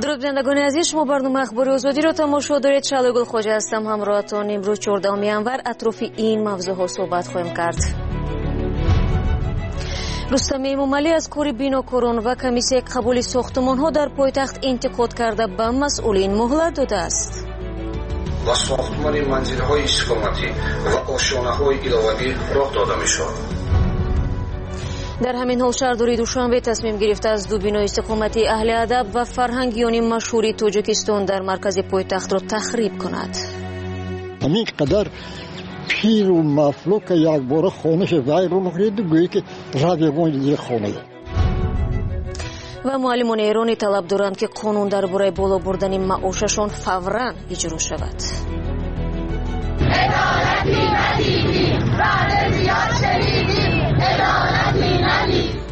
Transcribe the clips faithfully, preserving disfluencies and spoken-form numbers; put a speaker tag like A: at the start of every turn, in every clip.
A: درودبینندگان عزیز، شما برنامه اخبار آزادی را تماشا دارید. شعله گل خواجه هستم. همراهتان امروز چهاردهم انور اطراف این موضوع ها صحبت خواهیم کرد. رستم امامعلی از کار بیناکاران و کمیسیه قبول ساختمان ها در پایتخت انتقاد کرده به مسئولین مهلت داده است.
B: و ساختمان منزل های استقامتی و آشیانه های ایلاوی راه داده می شود.
A: در همین حال شهرداری دوشنبه تصمیم گرفته از دو بنای استقامتی اهل ادب و فرهنگیان مشهور تاجیکستان در مرکز پایتخت را تخریب کند.
C: همین قدر پیر و مفلوک یک بار خانش وی رو نخرید و گویی که رادیوان یک خانه.
A: و معلمان ایرانی طلب دارند که قانون درباره بالا بردن معاششان فوراً اجرا شود.
D: عدالتی ندیدیم، بله زیاد شنیدیم، عدالتی ندیدیم.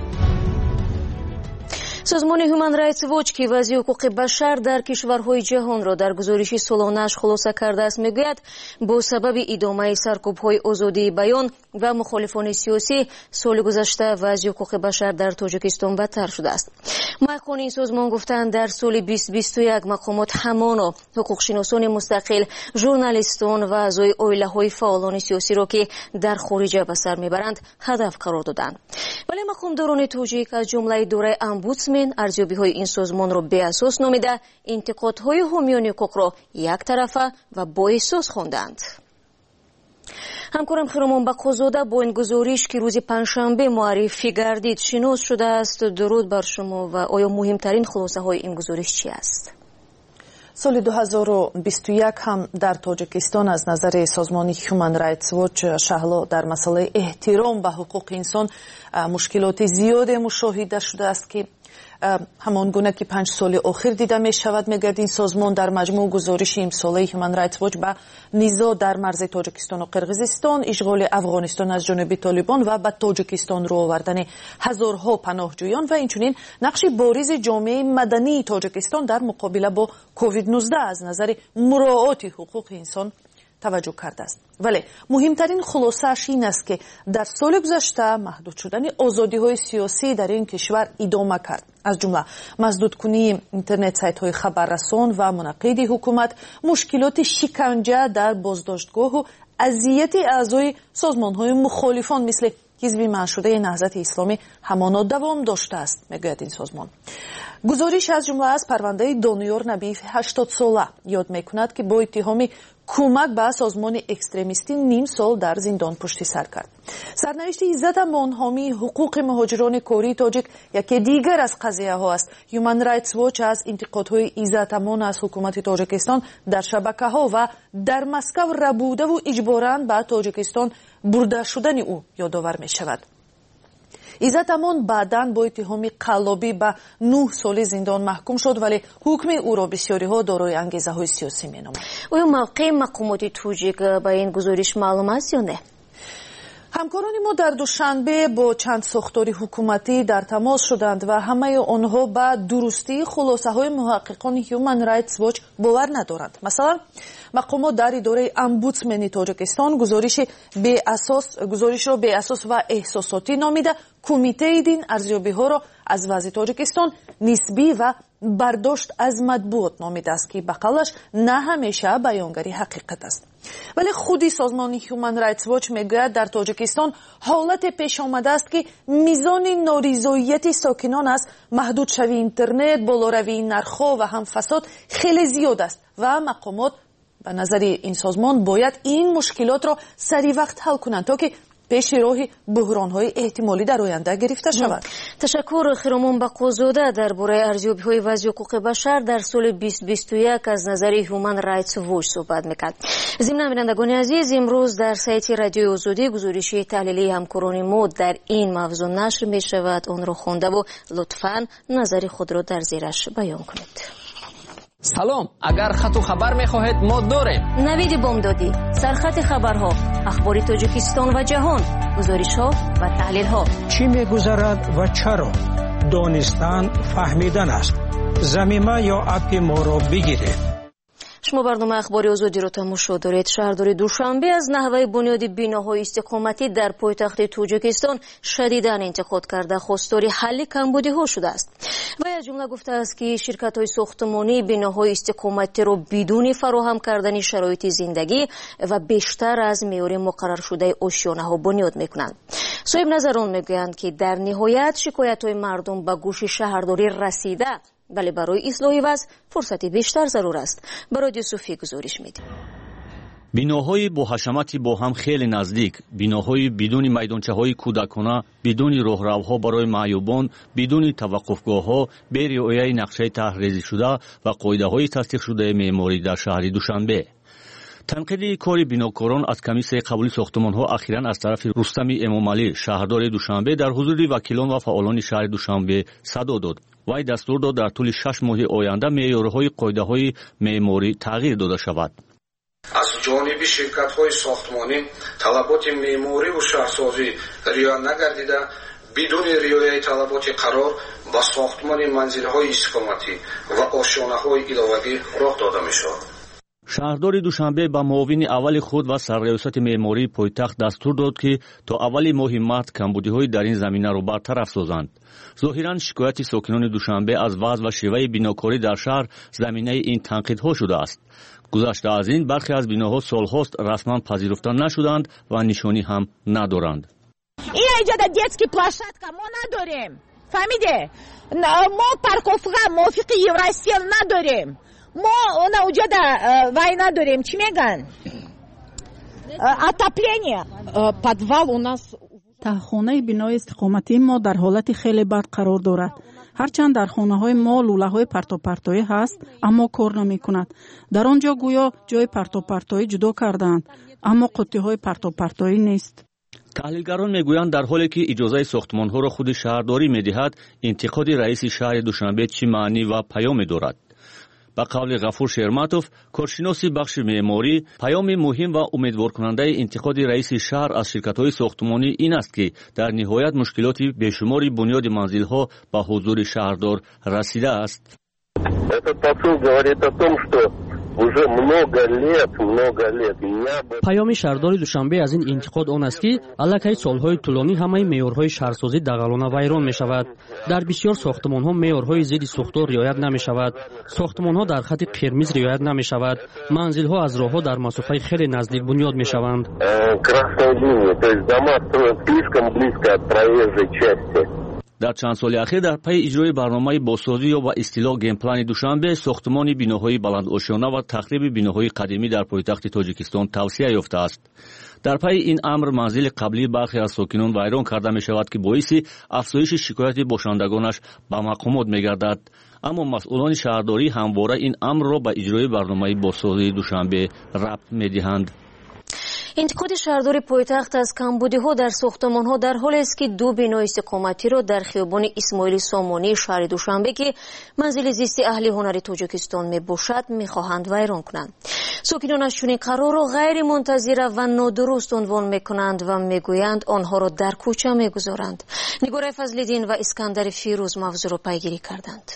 A: سازمان هیومن رایتس واچ که وضع حقوق بشر در کشورهای جهان را در گزارش سالانه‌اش خلاصه کرده است میگوید با سبب ادامه سرکوب‌های آزادی بیان و مخالفان سیاسی سال گذشته وضع حقوق بشر در تاجیکستان بدتر شده است. محققان این سازمان گفتند در سال بیست بیست و یک مقامات همانا حقوقشناسان مستقل، ژورنالیستان و اعضای عائله‌های فعالان سیاسی را که در خارج به سر میبرند هدف قرار دادند. ولی مقامداران تاجیک از جمله اداره امبودسمن ارزیابی‌های این سازمان را بی اساس نامیده انتقادهای حامیان حقوق را یک طرفه و با احساس خواندند. همکارم خیرمان بقازاده با این گزارش که روز پنجشنبه معرفی گردید شناس شده است. درود بر شما. و آیا مهمترین خلاصه های این گزارش چی است؟
E: سال دو هزار و بیست و یک هم در تاجیکستان از نظر سازمان هیومن رایتس واچ شهلا در مسئله احترام به حقوق انسان مشکلات زیاد مشاهده شده است که همان گونه که پنج سال اخیر دیده می شود. میگرد این سازمان در مجموع گزارش امساله هیومن رایتس واچ به نزاع در مرز تاجیکستان و قرقیزستان، اشغال افغانستان از جانب طالبان و به تاجیکستان رو آوردن هزارها پناهجویان و اینچنین نقش بارز جامعه مدنی تاجیکستان در مقابله با کووید نوزده از نظر مراعات حقوق انسان توجه کرده است. ولی مهمترین خلاصه‌اش این است که در سال گذشته محدود شدن آزادی‌های سیاسی در این کشور ادامه کرد. از جمله مسدود کنی اینترنت سایت‌های خبررسان و منعقد حکومت، مشکلات شکنجه در بازداشتگاه و اذیت اعضای سازمان‌های مخالفان مثل حزب منشوده نهضت اسلامی همانا دوام داشته است، میگوید این سازمان. گزارش از جمله از پرونده دانیار نبیف هشتاد ساله یاد میکند که با اتهام کمک به سازمان اکستریمیستی نیم سال در زندان پشت سر کرد. سرنوشت عزت امان حامی حقوق مهاجران کاری تاجیک یکی دیگر از قضیه ها است. هیومن رایتس واچ از انتقادهای عزت امان از حکومت تاجیکستان در شبکه ها و در مسکو ربوده و اجباراً به تاجیکستان برده شدن او یادآور می شود. عزت امان بعداً با اتهام قلابی به نه سال زندان محکوم شد ولی حکم او را بسیاری ها دارای انگیزه های سیاسی می نامند.
A: آیا موقع مقامات تاجیک به این گزارش معلوم است یا نه؟
E: همکاران ما در دوشنبه با چند ساختار حکومتی در تماس شدند و همه آنها به درستی خلاصه های محققان هیومن رایتس واچ باور ندارند. مثلا مقامات در اداره امبودسمن تاجیکستان گزارش به اساس گزارش را به اساس و احساساتی نامیده کمیته دین ارزیابی ها را از وضع تاجیکستان نسبی و برداشت از مطبوعات نامیده است که به قولش نه همیشه بیانگری حقیقت است. ولی خودی سازمان هیومن رایتس واچ میگوید در تاجیکستان حالت پیش آمده است که میزان نارضایتی ساکنان از محدود شوی اینترنت، بالاروی نرخ‌ها و هم فساد خیلی زیاد است و مقامات به نظر این سازمان باید این مشکلات را سریع وقت حل کنند تا که پیش راه بحران‌های احتمالی در آینده گرفته شود.
A: تشکر خیرمان بقازاده. درباره ارزیابی‌های وضع حقوق بشر در سال بیست بیست و یک از نظر هیومن رایتس واچ صحبت می‌کرد. ضمن بینندگان عزیز، امروز در سایت رادیو آزادی گزارش تحلیلی همکاران ما در این موضوع نشر می‌شود. آن را خوانده و لطفاً نظر خود را در زیرش بیان کنید.
F: سلام، اگر خط و خبر میخواهید ما داریم.
A: نوید بامدادی، سرخط خبرها، اخبار تاجیکستان و جهان، گزارش ها و تحلیل ها.
G: چی میگذرد و چرا؟ دانستن فهمیدن است. زمینه یا اپ ما را بگیرید.
A: شما برنامه اخباری آزادی رو تماشا دارید. شهرداری دوشنبه از نحوه بنیاد بیناهای استقامتی در پایتخت تاجیکستان شدیداً انتقاد کرده خواستار حل کمبودی‌ها شده است. و از جمله گفته است که شرکت‌های ساختمانی بیناهای استقامتی رو بدون فراهم کردن شرایط زندگی و بیشتر از معیار مقرر شده آشیانه‌ها بنیاد می‌کنند. صاحب نظران میگویند که در نهایت شکایت‌های مردم به گوش شهرداری رسیده، ولی برای اصلاح وضع فرصتی بیشتر ضرور است. برای یوسفی گزارش میدیم.
H: بیناهای با حشمتی با هم خیلی نزدیک، بیناهای بدون میدانچه‌های کودکانه، بدون راهروها برای معیوبان، بدون توقفگاه‌ها، بی رعایت نقشه طرح‌ریزی شده و قاعده‌های تصدیق شده معماری در شهر دوشنبه. تنقیدی کار بیناکاران از کمیسیون قبولی ساختمان‌ها اخیراً از طرف رستم امامعلی شهردار دوشنبه در حضور وکیلان و فعالان شهر دوشنبه صدا داد. وی دستور داد در طول شش ماه آینده معیارهای قاعده‌های معماری تغییر داده شود.
B: از جانب شرکت‌های ساختمانی طلبات معماری و شهرسازی رعایت نگردیده، بدون رعایت طلبات قرار با ساختمان منزل‌های استقامتی و آشیانه‌های علاوه‌ای راه داده می‌شود.
H: شهردار دوشنبه با معاون اول خود و سرریاست معماری پایتخت دستور داد که تا اول ماه مارس کمبودی‌های در این زمینه را برطرف سازند. ظاهراً شکایت ساکنان دوشنبه از وضع و شیوه بیناکاری در شهر زمینه این تنقیدها شده است. گذشته از این برخی از بیناها سالهاست رسما پذیرفته نشدند و نشانی هم ندارند.
I: این اینجا детский площадка ما نداریم. فهمیده؟ ما парковка موافق Евросил نداریم. ما اون اونجا وای نداریم. چی میگن؟ отопление.
J: подвал у нас تهخانه بنای استقامتی ما در حالت خیلی بد قرار دارد. هرچند در خانه های ما لوله های پرتوپرتایی هست اما کار نمی کند. در آنجا گویا جای پرتوپرتایی جدا کردند اما قطی های پرتوپرتایی نیست.
H: تحلیلگران میگویند در حالی که اجازه ساختمان ها را خود شهرداری میدهد، انتقاد رئیس شهر دوشنبه چه معنی و پیام دارد؟ با قول غفور شرمتوف، کارشناس بخش معماری، پیام مهم و امیدوار کننده انتقاد رئیس شهر از شرکت‌های ساختمانی این است که در نهایت مشکلات بیشماری بنیاد منزل‌ها به حضور شهردار رسیده است.
K: پیام شهردار دوشنبه از این انتقاد آن است که الکی سالهای طولانی همه معیارهای شهرسازی دغلانه ویران می شود. در بسیار ساختمان ها معیارهای ضد سوختار رعایت نمی شود. ساختمان ها در خط قرمز رعایت نمی شود. منزل ها از راه ها در مسافت خیلی نزدیک بنیاد می شوند.
H: در چند سال اخیر در پی اجرای برنامه بازسازی و اصلاح گیم پلان دوشنبه ساختمان بیناهای بلند آشیانه و تخریب بیناهای قدیمی در پایتخت تاجیکستان توسعه یافته است. در پی این امر منزل قبلی برخی از ساکنان ویران کرده می شود که باعث افزایش شکایت باشندگانش به مقامات می گردد. اما مسئولان شهرداری همواره این امر را به اجرای برنامه بازسازی دوشنبه ربط می دهند.
A: انتقاد شهرداری پایتخت از کمبودی‌ها در ساختمان‌ها در حالی است که دو بنای استقامتی را در خیابان اسماعیل سامانی شهر دوشنبه که منزل زیست اهل هنر تاجیکستان میباشد میخواهند ویران کنند. ساکنان از چنین قرار را غیر منتظره و نادرست عنوان میکنند و میگویند آنها را در کوچه میگذارند. نگار فضل‌الدین و اسکندر فیروز موضوع را پیگیری کردند.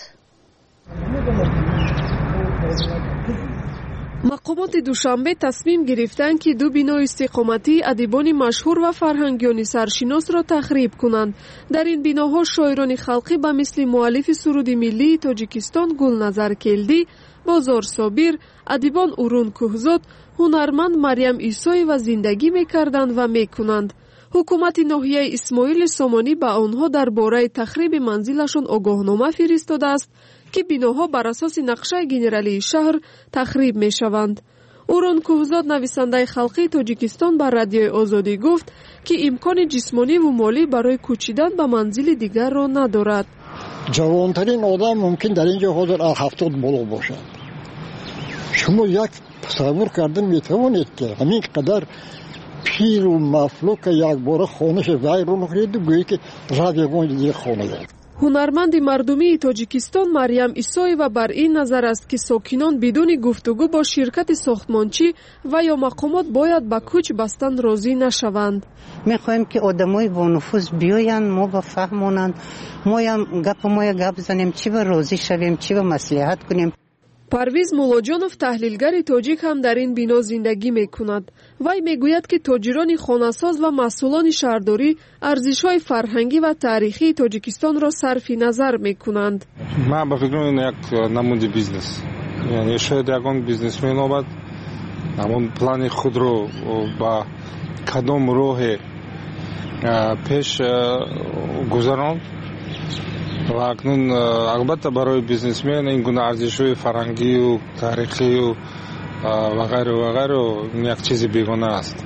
L: مقامات دوشنبه تصمیم گرفتند که دو بنای استقامتی ادیبان مشهور و فرهنگیان سرشناس را تخریب کنند. در این بناها شاعران خلقی به مثل مؤلف سرود ملی تاجیکستان گلنظر کلدی، بازار صابر، ادیبان اورون کوهزاد، هنرمند مریم عیسوی و زندگی میکردند و میکنند. حکومت ناحیه اسماعیل سامانی به آنها درباره تخریب منزلشان آگاهنامه فرستاده است که بناها بر اساس نقشه گنرالی شهر تخریب می شوند. اورون کوهزاد نویسنده خلقی تاجیکستان بر رادیوی آزادی گفت که امکان جسمانی و مالی برای کوچیدن به منزل دیگر را ندارد.
C: جوانترین آدم ممکن در اینجا حاضر هفتاد بالا باشد. شما یک تصور کردن می توانید که همین قدر پیر و مفلوک یک بار خانش ویران کرد و گویی که رادیوان دیگه خانه داد.
L: هنرمند مردمی تاجیکستان مریم عیسوی و بر این نظر است که ساکنان بدون گفتگو با شرکت ساختمانچی و یا مقامات باید به کوچ بستن راضی نشوند.
M: میخوایم که آدمای با نفوذ بیاین، ما با فهمونن، ما هم گپ ما گپ زنیم، چی به راضی شویم، چی به مصلحت کنیم.
L: парвиз муллоҷонов таҳлилгари тоҷик ҳам дар ин бино зиндагӣ мекунад. вай мегӯяд ки тоҷирони хонасоз ва масъулони шаҳрдорӣ арзишҳои фарҳангӣ ва таърихии тоҷикистонро сарфи назар мекунанд.
N: ман ба фикр мекунам як намуди бизнес, яъне шояд ягон бизнесмен обад ҳамон плани худро ба кадом роҳе пеш гузаронд ва акнун албатта барои бизнесмен ин гуна арзишҳои фарҳангию таърихию ва ғайру ва ғайру як чизи бегона аст.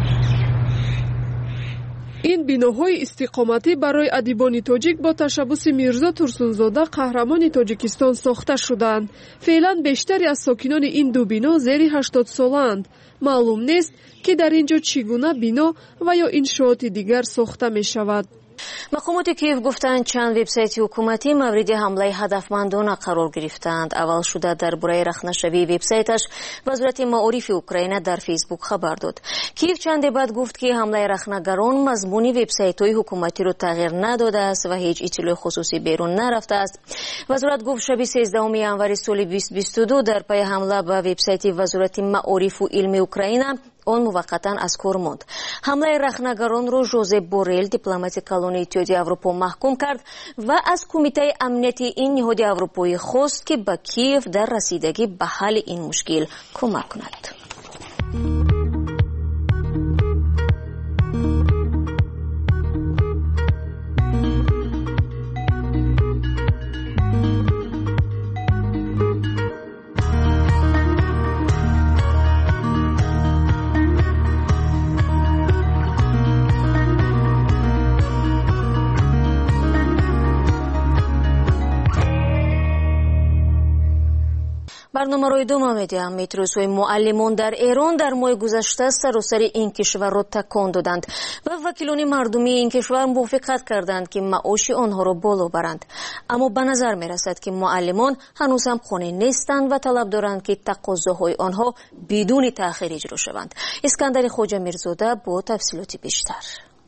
L: ин биноҳои истиқоматӣ барои адибони тоҷик бо ташаббуси Мирзо Турсунзода қаҳрамони Тоҷикистон сохта шудаанд. Феълан бештари аз сокинони ин ду бино зери ҳаштод солаанд. маълум нест ки дар ин ҷо чӣ гуна бино ва ё иншооти дигар сохта мешавад.
A: мақомоти Киев гуфтанд чанд вебсайти ҳукуматӣ мавриди ҳамлаи ҳадафмандона қарор гирифтанд. аввал шуда дар бораи рахнашавии вебсайташ вазорати маорифи Украина дар фейсбук хабар дод. Киев чанде баъд гуфт ки ҳамлаи рахнагарон мазмуни вебсайтҳои ҳукуматиро тағйир надодааст ва ҳеҷ иттилои хусусӣ берун нарафтааст. вазорат гуфт шаби сездаҳуми январи соли бист бисту ду дар пайи ҳамла ба вебсайти вазорати маорифу илми Украина он муваққатан аз кор монд. ҳамлаи рахнагаронро Жозеп Борел, дипломати калони Иттиҳоди Аврупо маҳкум кард ва аз Кумитаи амнияти ин ниҳоди аврупоӣ хост ки ба Киев дар расидагӣ ба ҳалли ин мушкил кӯмак кунад. барномаро идома медиҳам. метроисҳои муаллимон дар Эрон дар моҳи гузашта саросари ин кишварро такон доданд ва вакилони мардумии ин кишвар мувофиқат карданд ки маоши онҳоро боло баранд. аммо ба назар мерасад ки муаллимон ҳанӯз ҳам қонеъ нестанд ва талаб доранд ки тақозоҳои онҳо бидуни таъхир иҷро шаванд. искандари хоҷамирзода бо тафсилоти бештар.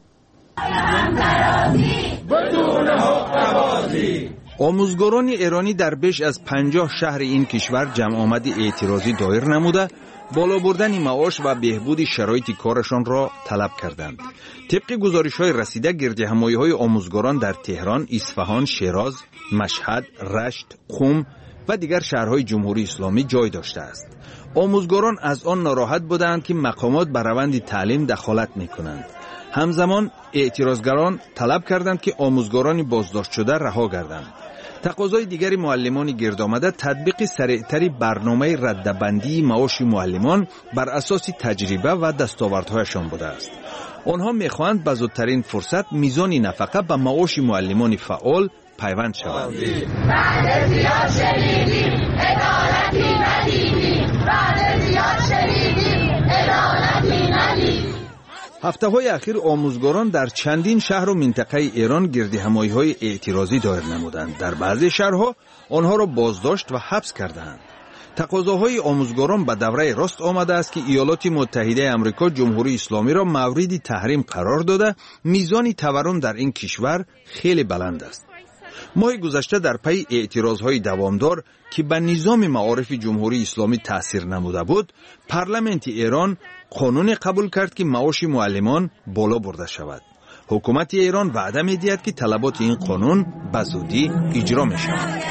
O: آموزگاران ایرانی در بیش از پنجاه شهر این کشور جمع آمد اعتراضی دایر نموده بالا بردن معاش و بهبود شرایط کارشان را طلب کردند. طبق گزارش‌های رسیده گردهمایی‌های آموزگاران در تهران، اصفهان، شیراز، مشهد، رشت، قم و دیگر شهرهای جمهوری اسلامی جای داشته است. آموزگاران از آن ناراحت بودند که مقامات بر روند تعلیم دخالت می‌کنند. همزمان اعتراضگران طلب کردند که آموزگاران بازداشت شده رها گردند. تقاضای دیگری معلمان گرد آمده تطبیق سریعتری برنامه رده‌بندی معاش معلمان بر اساس تجربه و دستاوردهایشان بوده است. آنها می‌خواهند به زودترین فرصت میزان نفقه به معاش معلمان فعال پیوند شود. بعد زیاد شنیدیم عدالتی ندیدیم، بعد زیاد شنیدیم عدالتی ندیدیم. هفته های اخیر آموزگاران در چندین شهر و منطقه ایران گردهمایی های اعتراضی دایر نمودند. در بعضی شهرها آنها را بازداشت و حبس کردند. تقاضاهای آموزگاران به دوره راست آمده است که ایالات متحده آمریکا جمهوری اسلامی را مورد تحریم قرار داده. میزان تورم در این کشور خیلی بلند است. ماه گذشته در پی اعتراضهای دوامدار که به نظام معارف جمهوری اسلامی تأثیر نموده بود، پارلمانت ایران قانون قبول کرد که معاش معلمان بالا برده شود. حکومت ایران وعده می‌دهد که طلبات این قانون به زودی اجرا می‌شود.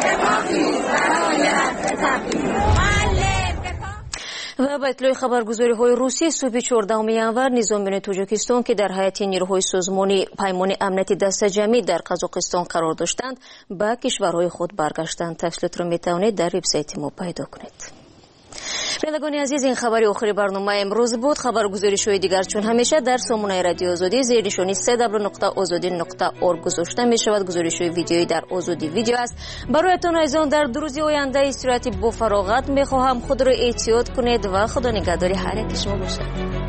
A: و با اطلاع خبرگزاری های روسیه صبح چهاردهم ینور نظامیان تاجیکستان که در هیئت نیروهای سازمان پیمان امنیتی دست جمعی در قزاقستان قرار داشتند به کشورهای خود برگشتند. تفصیلات را میتوانید در وبسایت ما پیدا کنید. بینندگان عزیز، این خبری آخری برنامه امروز بود. خبرگزاری شوی دیگر چون همیشه در سامانه رادیو آزادی زیر نشانی سه دبلیو نقطه آزادی نقطه اورگ گذاشته می شود. گزارش های ویدیویی در آزادی ویدیو است. برایتان عزیزان در دو روز آینده استراحتی با فراغت می خواهم. خود را احتیاط کنید و خدا نگهداری هر یک شما باشد.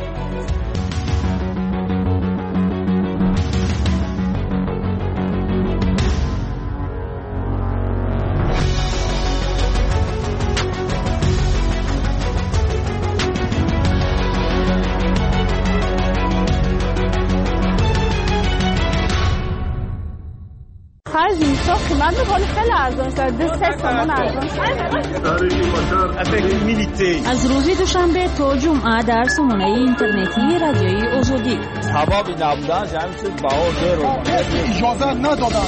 P: خرج اینجا قیمت میکنه خیلی ارزان است. دو سه تومن ارزان است.
Q: از روز دوشنبه تا جمعه در سامانه اینترنتی رادیوی آزادی.
R: سبب نبودن جمعیت باور رو
S: اجازه ندادن.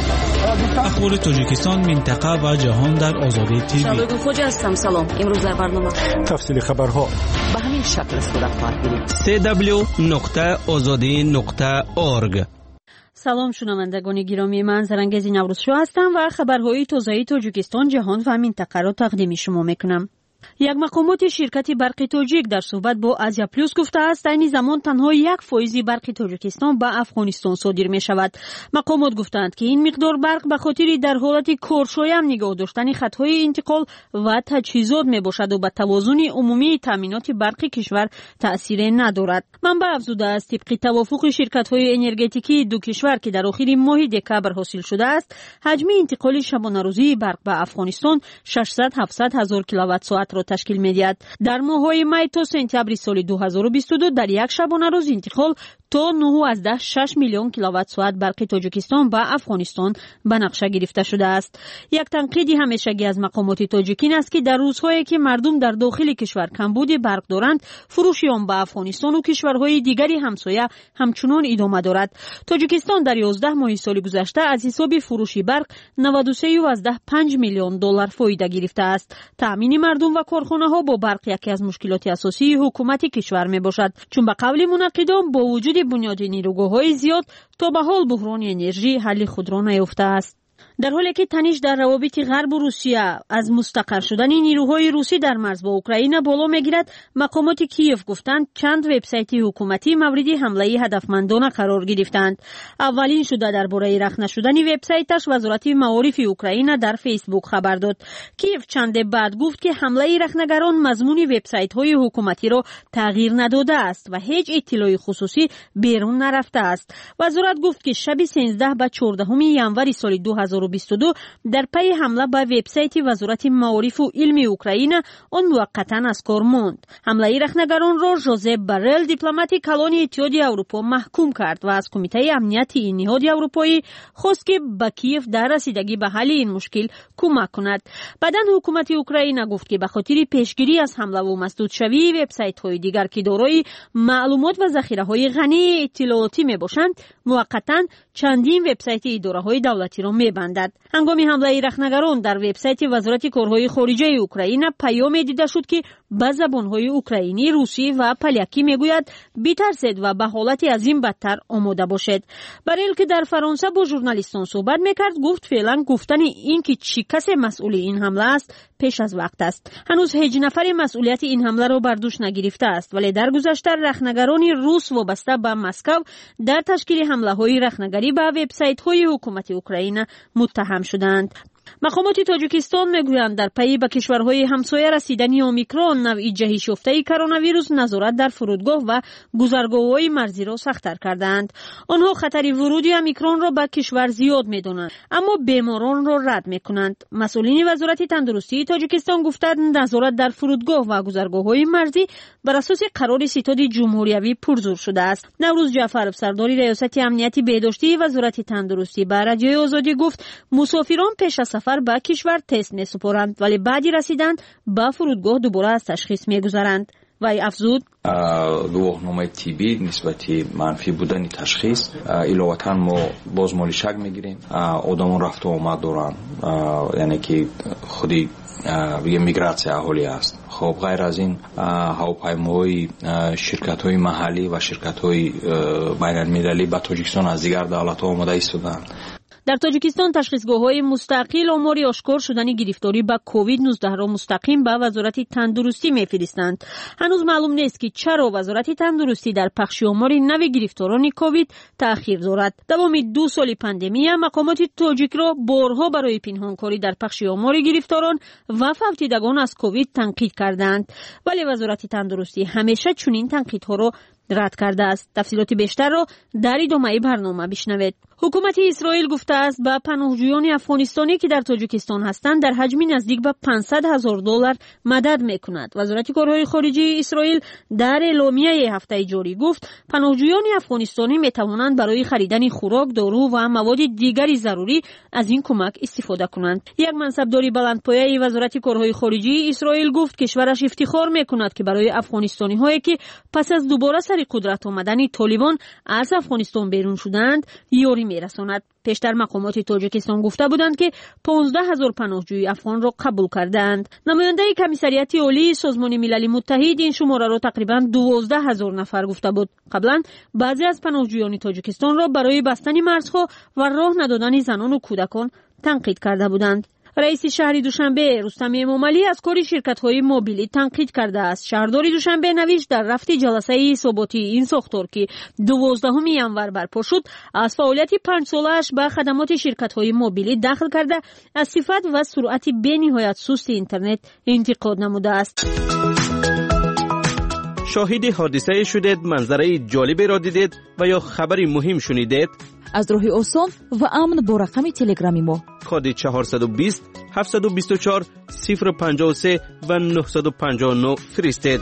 T: اخبار تاجیکستان، منطقه و جهان در آزادی تیوی.
A: شبکه خوج هستم. سلام. امروز در برنامه
S: تفصیل خبرها
F: به همین شکل صورت خواهد گرفت.
U: سه دبلیو نقطه آزادی نقطه اورگ.
Q: سلام شنوندگان گرامی، من زرنگزی نوروزشو هستم و خبرهای تازه تاجیکستان، جهان و منطقه را تقدیم شما میکنم. یک مقامات شرکت برق تاجیک در صحبت با آزیا پلوس گفته است در این زمان تنها یک فایز برق تاجیکستان به افغانستان صادر می شود. مقامات گفتند که این مقدار برق به خاطر در حالت کارشایم نگاه داشتن خطهای انتقال و تجهیزات می باشد و به توازن عمومی تامینات برق کشور تأثیر ندارد. منبع افزوده است طبق توافق شرکت های انرژتیکی دو کشور که در آخر ماه دکبر حاصل شده است، حجم انتقال شبانه روزی برق به افغانستان ششصد هفتصد هزار کیلووات ساعت را تشکیل می‌دهد. در ماه‌های می تا سپتامبر سال دو هزار و بیست و دو در یک شبانه روز انتقال تا نه از ده شش میلیون کیلووات ساعت برق تاجیکستان به افغانستان به نقشه گرفته شده است. یک تنقیدی همیشگی از مقامات تاجیکین است که در روزهایی که مردم در داخل کشور کمبود برق دارند، فروش آن به افغانستان و کشورهای دیگری همسایه همچنان ادامه دارد. تاجیکستان در یازده ماه سال گذشته از حساب فروش برق نود و سه و پنج میلیون دلار فایده گرفته است. تامین مردم و کارخانه‌ها با برق یکی از مشکلات اساسی حکومت کشور میباشد، چون به قول منقدان با وجود بنیاد نیروگاه‌های زیاد تا به حال بحران انرژی حل خود را نیافته است. در حالی که تنش در روابط غرب و روسیه از مستقر شدن نیروهای روسی در مرز با اوکراین بالا میگیرد، مقامات کیف گفتند چند وبسایت حکومتی مورد حمله هدفمندانه قرار گرفتند. اولین شده درباره رخ نشدن وبسایتش وزارت معارف اوکراین در فیسبوک خبر داد. کیف چند بعد گفت که حمله رخنگران مضمون وبسایت‌های حکومتی را تغییر نداده است و هیچ اطلاع خصوصی بیرون نرفته است. وزارت گفت که شب سیزده و چهاردهم ژانویه سال دو هزار و بیست و دو در پی حمله به وبسایت وزارت معارف و علم اوکراین آن موقتا از کار ماند. حمله رخنگران را ژوزپ بارل دیپلمات کلان اتحادیه اروپا محکوم کرد و از کمیته امنیت این نهاد اروپایی خواست که به کیف در رسیدگی به حل این مشکل کمک کند. بعداً حکومت اوکراین گفت که به خاطر پیشگیری از حمله و مسدود شوی وبسایت‌های دیگر که دارای معلومات و ذخیره‌های غنی اطلاعاتی میباشند، موقتا چندین وبسایت اداره‌های دولتی را میبندد. هنگام حمله رخنگران در وبسایت وزارت کارهای خارجه اوکراین پیام دیده شد که به زبان‌های اوکراینی، روسی و پولیاکی میگوید بترسید و به حالت از این بدتر آماده باشید. بارل که در فرانسه با ژورنالیستان صحبت میکرد گفت فعلا گفتن این که چی کسی مسئول این حمله است پیش از وقت است. هنوز هیچ نفر مسئولیت این حمله را بر دوش نگرفته است، ولی در گذشته رخنگران روس وابسته به مسکو در تشکیل حمله‌های رخنگری به وبسایت‌های حکومت اوکراین متهم شدند. مقامات تاجیکستان میگویند در پی به کشورهای همسایه رسیدن اومیکرون نوعی جهش یافته کرونا ویروس نظارت در فرودگاه و گذرگاه‌های مرزی را سخت‌تر کردند. آنها خطر ورود اومیکرون را به کشور زیاد می‌دانند، اما بیماران را رد می‌کنند. مسئولین وزارت تندرستی تاجیکستان گفتند نظارت در فرودگاه و گذرگاه‌های مرزی بر اساس قرار ستاد جمهوریوی پرزور شده است. نوروز جعفرov سردار ریاست امنیت بهداشتی وزارت تندرستی به رادیوی آزادی گفت مسافران پیش از سفر به کشور تست می سپارند، ولی بعدی رسیدن به فرودگاه دوباره از تشخیص می گذارند. وی افزود
V: گواهنامه تیبی نسبتی منفی بودن تشخیص علاوه ما بازمالی شک میگیریم. آدمون رفت و آمد دارن، یعنی که خودی یه میگراتsia اهالی است. خب غیر از این هواپیماهای شرکت‌های محلی و شرکت‌های بین‌المللی به تاجیکستان از دیگر دولت‌ها آمده ایستادند.
Q: در تاجیکستان تشخیصگاه‌های مستقل آمار آشکار شدن گرفتاری به کووید نوزده را مستقیم به وزارت تندرستی می‌فرستند. هنوز معلوم نیست که چرا وزارت تندرستی در پخش آمار نو گرفتاران کووید تأخیر دارد. دوام دو سال پاندمی مقامات تاجیک را بارها برای پنهانکاری در پخش آمار گرفتاران و فوتیدگان از کووید تنقید کردند، ولی وزارت تندرستی همیشه چنین تنقیدها را رد کرده است. تفصیلات بیشتر را در ادامه برنامه بشنوید. حکومت اسرائیل گفته است به پناهجویان افغانستانی که در تاجیکستان هستند در حجم نزدیک به پانصد هزار دلار مدد میکند. وزارت کارهای خارجه اسرائیل در اعلامیه هفته جاری گفت پناهجویان افغانستانی میتوانند برای خریدن خوراک، دارو و مواد دیگری ضروری از این کمک استفاده کنند. یک منصبداری بلندپایه وزارت کارهای خارجه اسرائیل گفت کشورش افتخار میکند که برای افغانستانی هایی که پس از دوباره سر قدرت آمدن طالبان از افغانستان بیرون شدند یاری میرساند. پیشتر مقامات تاجیکستان گفته بودند که پانزده هزار پناهجوی افغان را قبول کردند. نماینده کمیسریت عالی سازمان ملل متحد این شماره را تقریبا دوازده هزار نفر گفته بود. قبلا بعضی از پناهجویان تاجیکستان را برای بستن مرزها و راه ندادن زنان و کودکان تنقید کرده بودند. رئیس شهر دوشنبه رستم امامعلی از کار شرکت‌های موبیلی تنقید کرده است. شهردار دوشنبه نوشت در رفت جلسه حساباتی این ساختار که دوازدهم ژانویه برپا شد از فعالیت پنج ساله‌اش به خدمات شرکت‌های موبیلی دخل کرده از صفت و سرعت بی‌نهایت سست اینترنت انتقاد نموده است.
U: شاهد حادثه شدید، منظره جالبی را دیدید و یا خبری مهم شنیدید؟
D: از راه آسان و امن با رقم تلگرامی ما
U: کد چهارصد و بیست هفتصد و بیست و چهار صفر پنجاه و سه و نهصد و پنجاه و نه فرستید.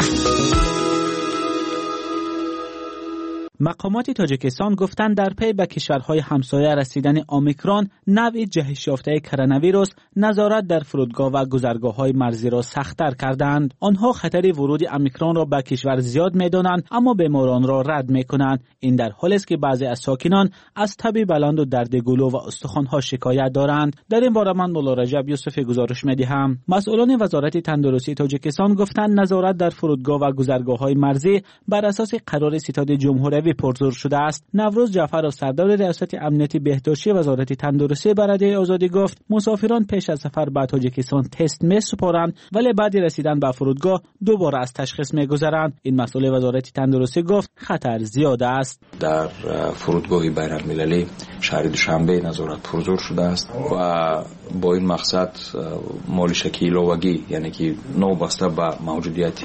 E: مقامات تاجیکستان گفتند در پی به کشورهای همسایه رسیدن اومیکرون نوع جهش یافته کرونا ویروس نظارت در فرودگاه و گذرگاه‌های مرزی را سخت‌تر کردند. آنها خطر ورود اومیکرون را به کشور زیاد می‌دانند اما بیماران را رد می‌کنند. این در حالی است که بعضی از ساکنان از تب بلند و درد گلو و استخوان‌ها شکایت دارند. در این باره من مولا رجب یوسف گزارش می‌دهم. مسئولان وزارت تندرستی تاجیکستان گفتند نظارت در فرودگاه و گذرگاه‌های مرزی بر اساس قرار ستاد جمهوری پرزور شده است. نوروز جعفر سردار ریاست امنیت بهداشتی وزارت تندرستی به رادیو آزادی گفت مسافران پیش از سفر به تاجیکستان تست می‌سپارند ولی بعد رسیدن به فرودگاه دوباره از تشخیص می‌گذرند. این مسئول وزارت تندرستی گفت خطر زیاد است.
V: در فرودگاه بین‌المللی شهر دوشنبه نظارت پرزور شده است و با این مقصد مالشکی ایلاوگی یعنی که نوبسته به موجودیت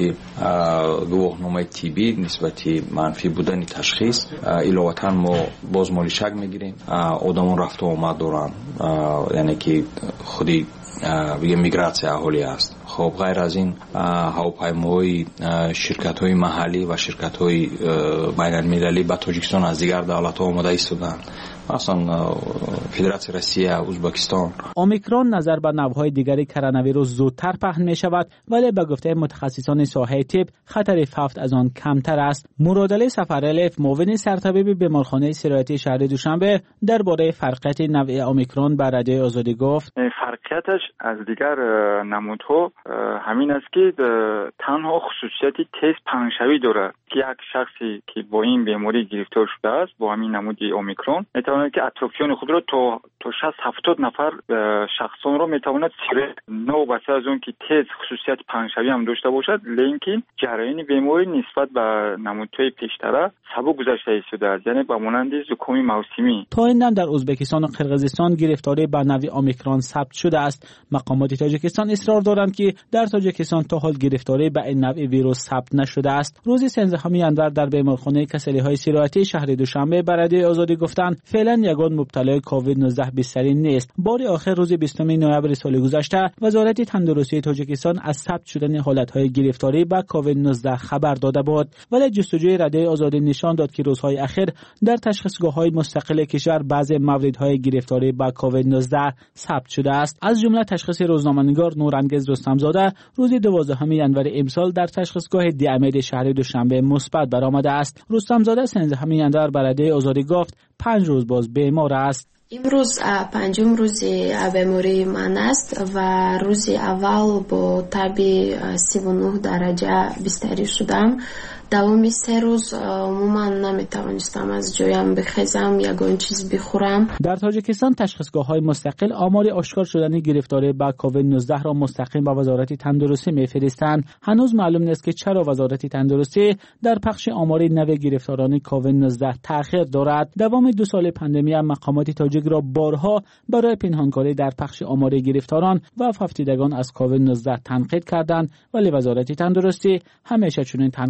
V: گواهنامه طبی نسبتی منفی بودن تشخیص ایلاوطن ما باز مالشک میگیریم. آدمان رفت و آمد دارن یعنی که خودی بگه میگراتsia اهالی است. خب غیر از این هواپیماهای شرکت‌های محلی و شرکت‌های بین‌المللی به تاجیکستان از دیگر دولت‌ها آمده ایستادند. مثلا فدراسیون روسیه، ازبکستان.
E: اومیکرون نظر به نوع‌های دیگری کرونا ویروس زودتر پهن می‌شود ولی به گفته متخصصان ساحه طب خطر فوت از آن کمتر است. مرادعلی سفرالف معاون سرطبیب بیمارخانه سرایتی شهر دوشنبه درباره فرقیت نوع اومیکرون به رادیو آزادی گفت
W: فرقیتش از دیگر نمودها همین است که تنها خصوصیتی تیز پهنشوی دارد که یک شخصی که با این بیماری گرفتار شده است با همین نمود اومیکرون میتواند که اطرافیان خود را تا تا شصت هفتاد نفر شخصان را میتواند سیره نو بسته از اون که تیز خصوصیت پهنشوی هم داشته باشد لیکن جریان بیماری نسبت به نمودهای پیشتر سبک گذشته شده است یعنی به مانند زکام موسمی.
E: تا این دم در ازبکستان و قرقیزستان گرفتاری به نوع اومیکرون ثبت شده است. مقامات تاجیکستان اصرار دارند که در تاجیکستان تا حال گرفتاری به این نوع ویروس ثبت نشده است. روز سیزدهم ژانویه در بیمارخانه کسلی‌های سرایتی شهر دوشنبه به رادیو آزادی گفتند فعلا یگان مبتلای کووید نوزده بستری نیست. بار آخر روز بیستم نوامبر سال گذشته وزارت تندرستی تاجیکستان از ثبت شدن حالت‌های گرفتاری به کووید نوزده خبر داده بود ولی جستجوی رادیو آزادی نشان داد که روزهای اخیر در تشخیصگاه‌های مستقل کشور بعضی موردهای گرفتاری به کووید نوزده ثبت شده است. از جمله تشخیص روزنامه‌نگار نورانگیز رستمزاده روز دوازدهم ژانویه امسال در تشخیصگاه دی امید شهر دوشنبه مثبت برآمده است. رستمزاده سیزدهم ژانویه به رادیو آزادی گفت پنج روز باز بیمار است.
X: امروز پنجم روز بیماری من است و روز اول با تب سی و نه درجه بستری شدم. دومی سه روز عموما نمیتوانستم از جایم بخیزم یگان چیز بخورم.
E: در تاجیکستان تشخیصگاه‌های مستقل آمار آشکار شدن گرفتاری به کووید نوزده را مستقیم به وزارت تندرستی می‌فرستند. هنوز معلوم نیست که چرا وزارت تندرستی در پخش آمار نو گرفتاران کووید نوزده تأخیر دارد. دوام دو سال پاندمی مقامات تاجیک را بارها برای پنهانکاری در پخش آمار گرفتاران و فوتیدگان از کووید نوزده تنقید کردند ولی وزارت تندرستی همیشه چنین تنقیدها را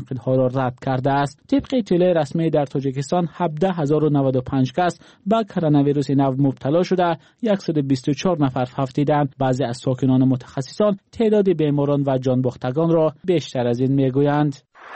E: را رد کرده است. طبق اطلاع رسمی در تاجیکستان هفده هزار و نود و پنج کس به کرونا ویروس نو مبتلا شده، صد و بیست و چهار نفر فوت دیدند. بعضی از ساکنان متخصصان تعداد بیماران و جانباختگان را بیشتر از این میگویند.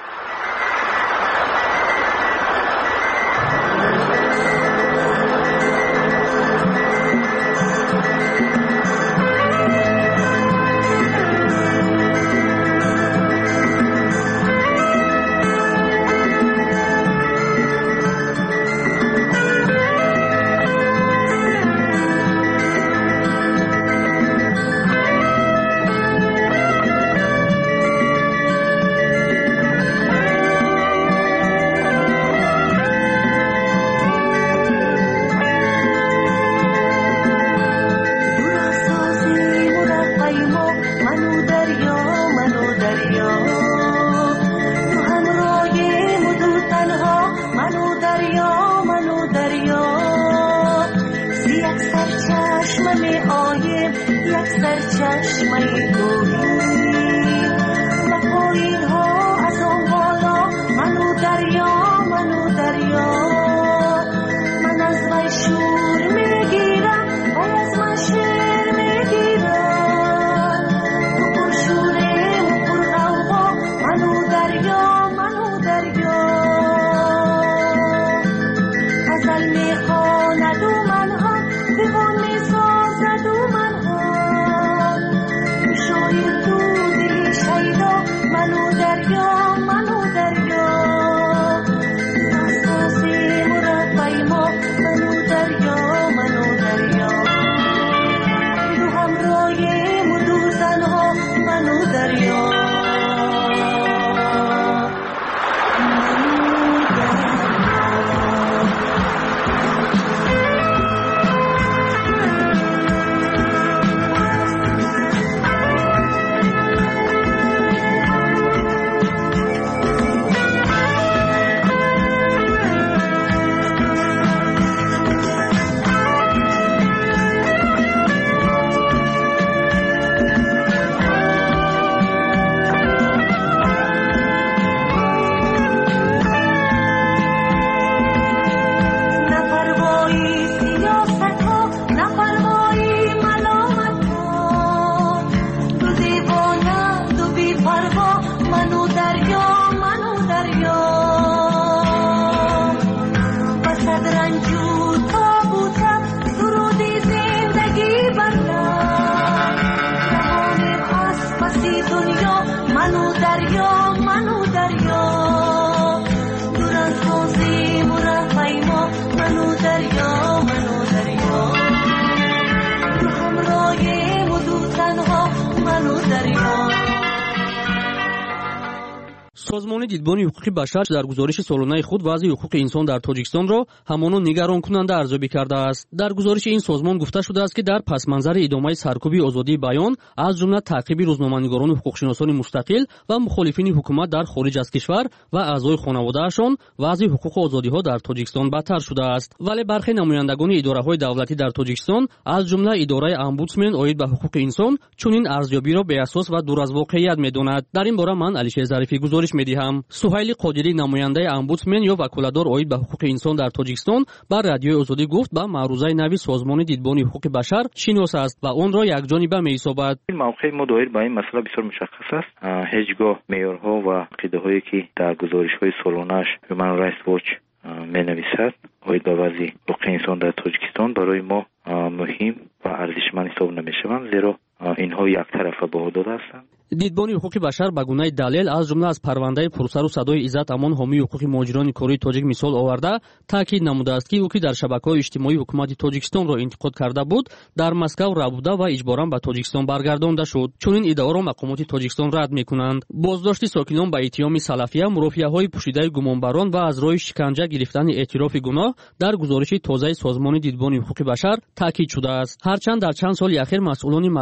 K: سازمان دیدبانی حقوق بشر در گزارش سالانه خود وضع حقوق انسان در تاجیکستان را همانا نگران کننده ارزیابی کرده است. در گزارش این سازمان گفته شده است که در پس منظر ادامه سرکوب آزادی بیان از جمله تعقیب روزنامه‌نگاران و حقوقشناسان مستقل و مخالفین حکومت در خارج از کشور و اعضای خانواده‌شان وضع حقوق و آزادی‌ها در تاجیکستان بدتر شده است. ولی برخی نمایندگان اداره‌های دولتی در تاجیکستان از جمله اداره امبودسمن اوید به حقوق انسان چنین ارزیابی را به اساس و دور از واقعیت می‌داند. در این باره من علیشیر ظریفی گزارش می‌دهم. سهیل قادری نماینده امبودسمن یا وکالتدار اوید به حقوق انسان در تاجیکستان بر رادیوی آزادی گفت به معروضه نوی سازمان دیدبانی حقوق بشر شناس است و آن را یکجانبه می‌یابد.
B: موقع ما دایر به این مسئله بسیار مشخص است. هیچگاه معیارها و عقیده‌هایی که در گزارش‌های سالانه‌اش هیومن رایتس واچ می‌نویسد اوید به وضع حقوق انسان در تاجیکستان برای ما مهم و ارزشمند حساب نمی‌شوند، زیرا اینها یک طرفه به حدود هستند.
K: دیدبانی حقوق بشر به گونه دلیل از جمله از پرونده پرسر و صدای عزت امان حامی حقوق مهاجران کره تاجیک مثال آورده تاکید نموده است که او که در شبکه‌های اجتماعی حکومت تاجیکستان را انتقاد کرده بود در مسکو ربوده و اجباراً به تاجیکستان برگردانده شد. چون این ادعا را مقامات تاجیکستان رد می‌کنند. بازداشت ساکنان به اتهام سلفیه، مرافعه‌های پوشیده گمانبران و از راه شکنجه گرفتن اعتراف گناه در گزارش تازه سازمان دیدبانی حقوق بشر تاکید شده است. هرچند در چند سال اخیر مسئولان محبس‌های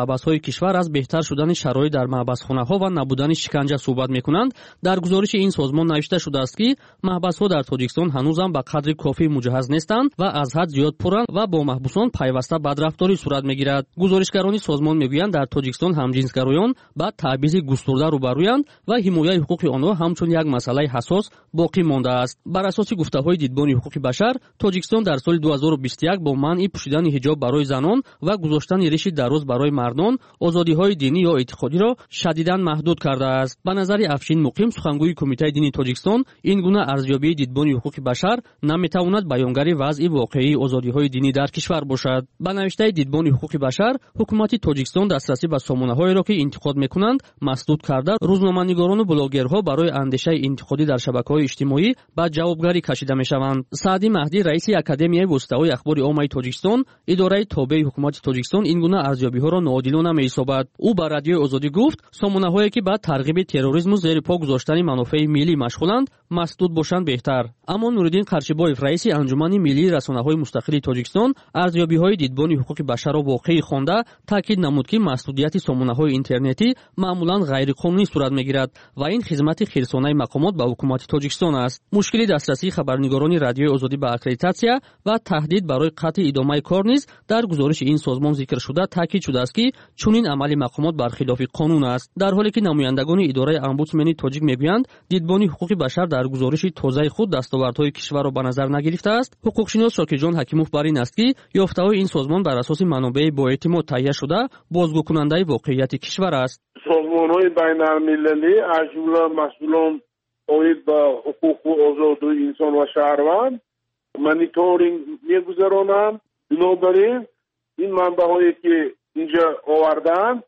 K: کشور از بهتر شدن شرایط در محبسخانه‌ها و نبودن شکنجه صحبت می‌کنند. در گزارش این سازمان نوشته شده است که محبس‌ها در تاجیکستان هنوز هم به قدر کافی مجهز نیستند و از حد زیاد پرند و با محبوسان پیوسته بدرفتاری صورت می‌گیرد. گزارشگران سازمان می‌گویند در تاجیکستان همجنسگرایان با تبعیض گسترده روبرویند و حمایت حقوق آنها همچون یک مسئله حساس باقی مانده است. بر اساس گفته‌های دیدبان حقوق بشر، تاجیکستان در سال دو هزار و بیست و یک با منع پوشیدن حجاب برای زنان و گذاشتن ریش دراز برای مردان، آزادی‌های دینی یا اعتقادی را شدیداً محدود کرده است. به نظر افشین مقیم، سخنگوی کمیته دینی تاجیکستان، این گونه ارزیابی دیدبان حقوق بشر نمی‌تواند بیانگر وضع واقعی آزادی‌های دینی در کشور باشد. به نوشته دیدبان حقوق بشر، حکومت تاجیکستان دسترسی به سامانه‌هایی را که انتقاد می‌کنند مسدود کرده، روزنامه‌نگاران و بلاگرها برای اندیشه انتقادی در شبکه‌های اجتماعی به جوابگری کشیده می‌شوند. سعدی مهدی، رئیس اکادمیای واسطه‌های اخبار عامه تاجیکستان، اداره تابع حکومت تاجیکستان، این گونه ارزیابی‌ها را ناعادلانه می‌حسابد. او به رادیوی آزادی گفت سامانه‌هایی که با ترغیب تروریسم و زیر پا گذاشتن منافع ملی مشغولند مسدود باشند بهتر. اما نورالدین قرچیباف، رئیس انجمن ملی رسانه‌های مستقل تاجیکستان، ارزیابی‌های دیدبان حقوق بشر را واقعی خوانده تاکید نمود که مسدودیت سامانه‌های اینترنتی معمولاً غیرقانونی صورت می‌گیرد و این خدمت خیرسانه مقامات به حکومت تاجیکستان است. مشکلی دسترسی خبرنگاران رادیوی آزادی به اکریدیتاسیا و تهدید برای قطع ادامه کار نیز در گزارش این سازمان ذکر شده تاکید شده است که چنین عمل مقامات برخلاف قانون است. در حالی که نمایندگان اداره امبودسمنی تاجیک میگویند دیدبان حقوق بشر در گزارش تازه خود دستاوردهای کشور را به نظر نگرفته است، حقوقشناس شاکرجان حکیموف بر این است که یافته‌های این سازمان بر اساس منابع با اعتماد تهیه شده بازگو کننده واقعیت کشور است.
G: سازمان‌های بین‌المللی از جمله مسئولان اوید به حقوق و آزادی انسان و شهروند مانیتورینگ می‌گذرانند. بنابراین این منبع‌هایی که اینجا آوردن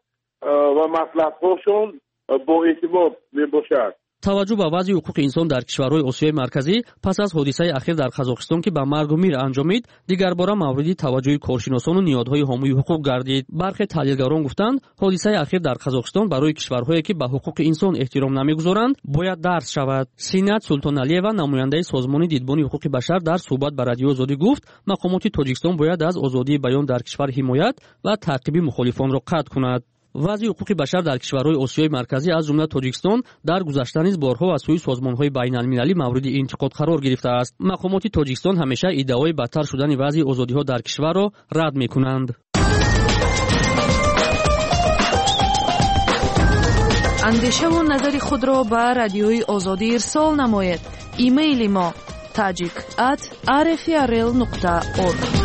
G: و مطلب‌هاشون با اعتماد میباشد.
K: توجه به وضع حقوق انسان در کشورهای آسیای مرکزی پس از حادثه اخیر در قزاقستان که به مرگ و میر انجامید، دیگر بار مورد توجه کارشناسان و نهادهای حامی حقوق گردید. برخی تحلیلگران گفتند حادثه اخیر در قزاقستان برای کشورهایی که به حقوق انسان احترام نمیگذارند باید درس شود. سینات سلطان علیه و نماینده سازمان دیدبان حقوق بشر در صحبت با رادیو آزادی گفت مقامات تاجیکستان باید از آزادی بیان در کشور حمایت و تعقیب مخالفان را قطع کند. وضع حقوق بشر در کشورهای آسیای مرکزی از جمله تاجیکستان در گذشته نیز بارها از سوی سازمان‌های بین‌المللی مورد انتقاد قرار گرفته است. مقامات تاجیکستان همیشه ادعای بدتر شدن وضع آزادی‌ها در کشور را رد می‌کنند.
H: اندیشه و نظر خود را به رادیوی آزادی ارسال نمایید. ایمیل ما tajik at r f r l nokta org.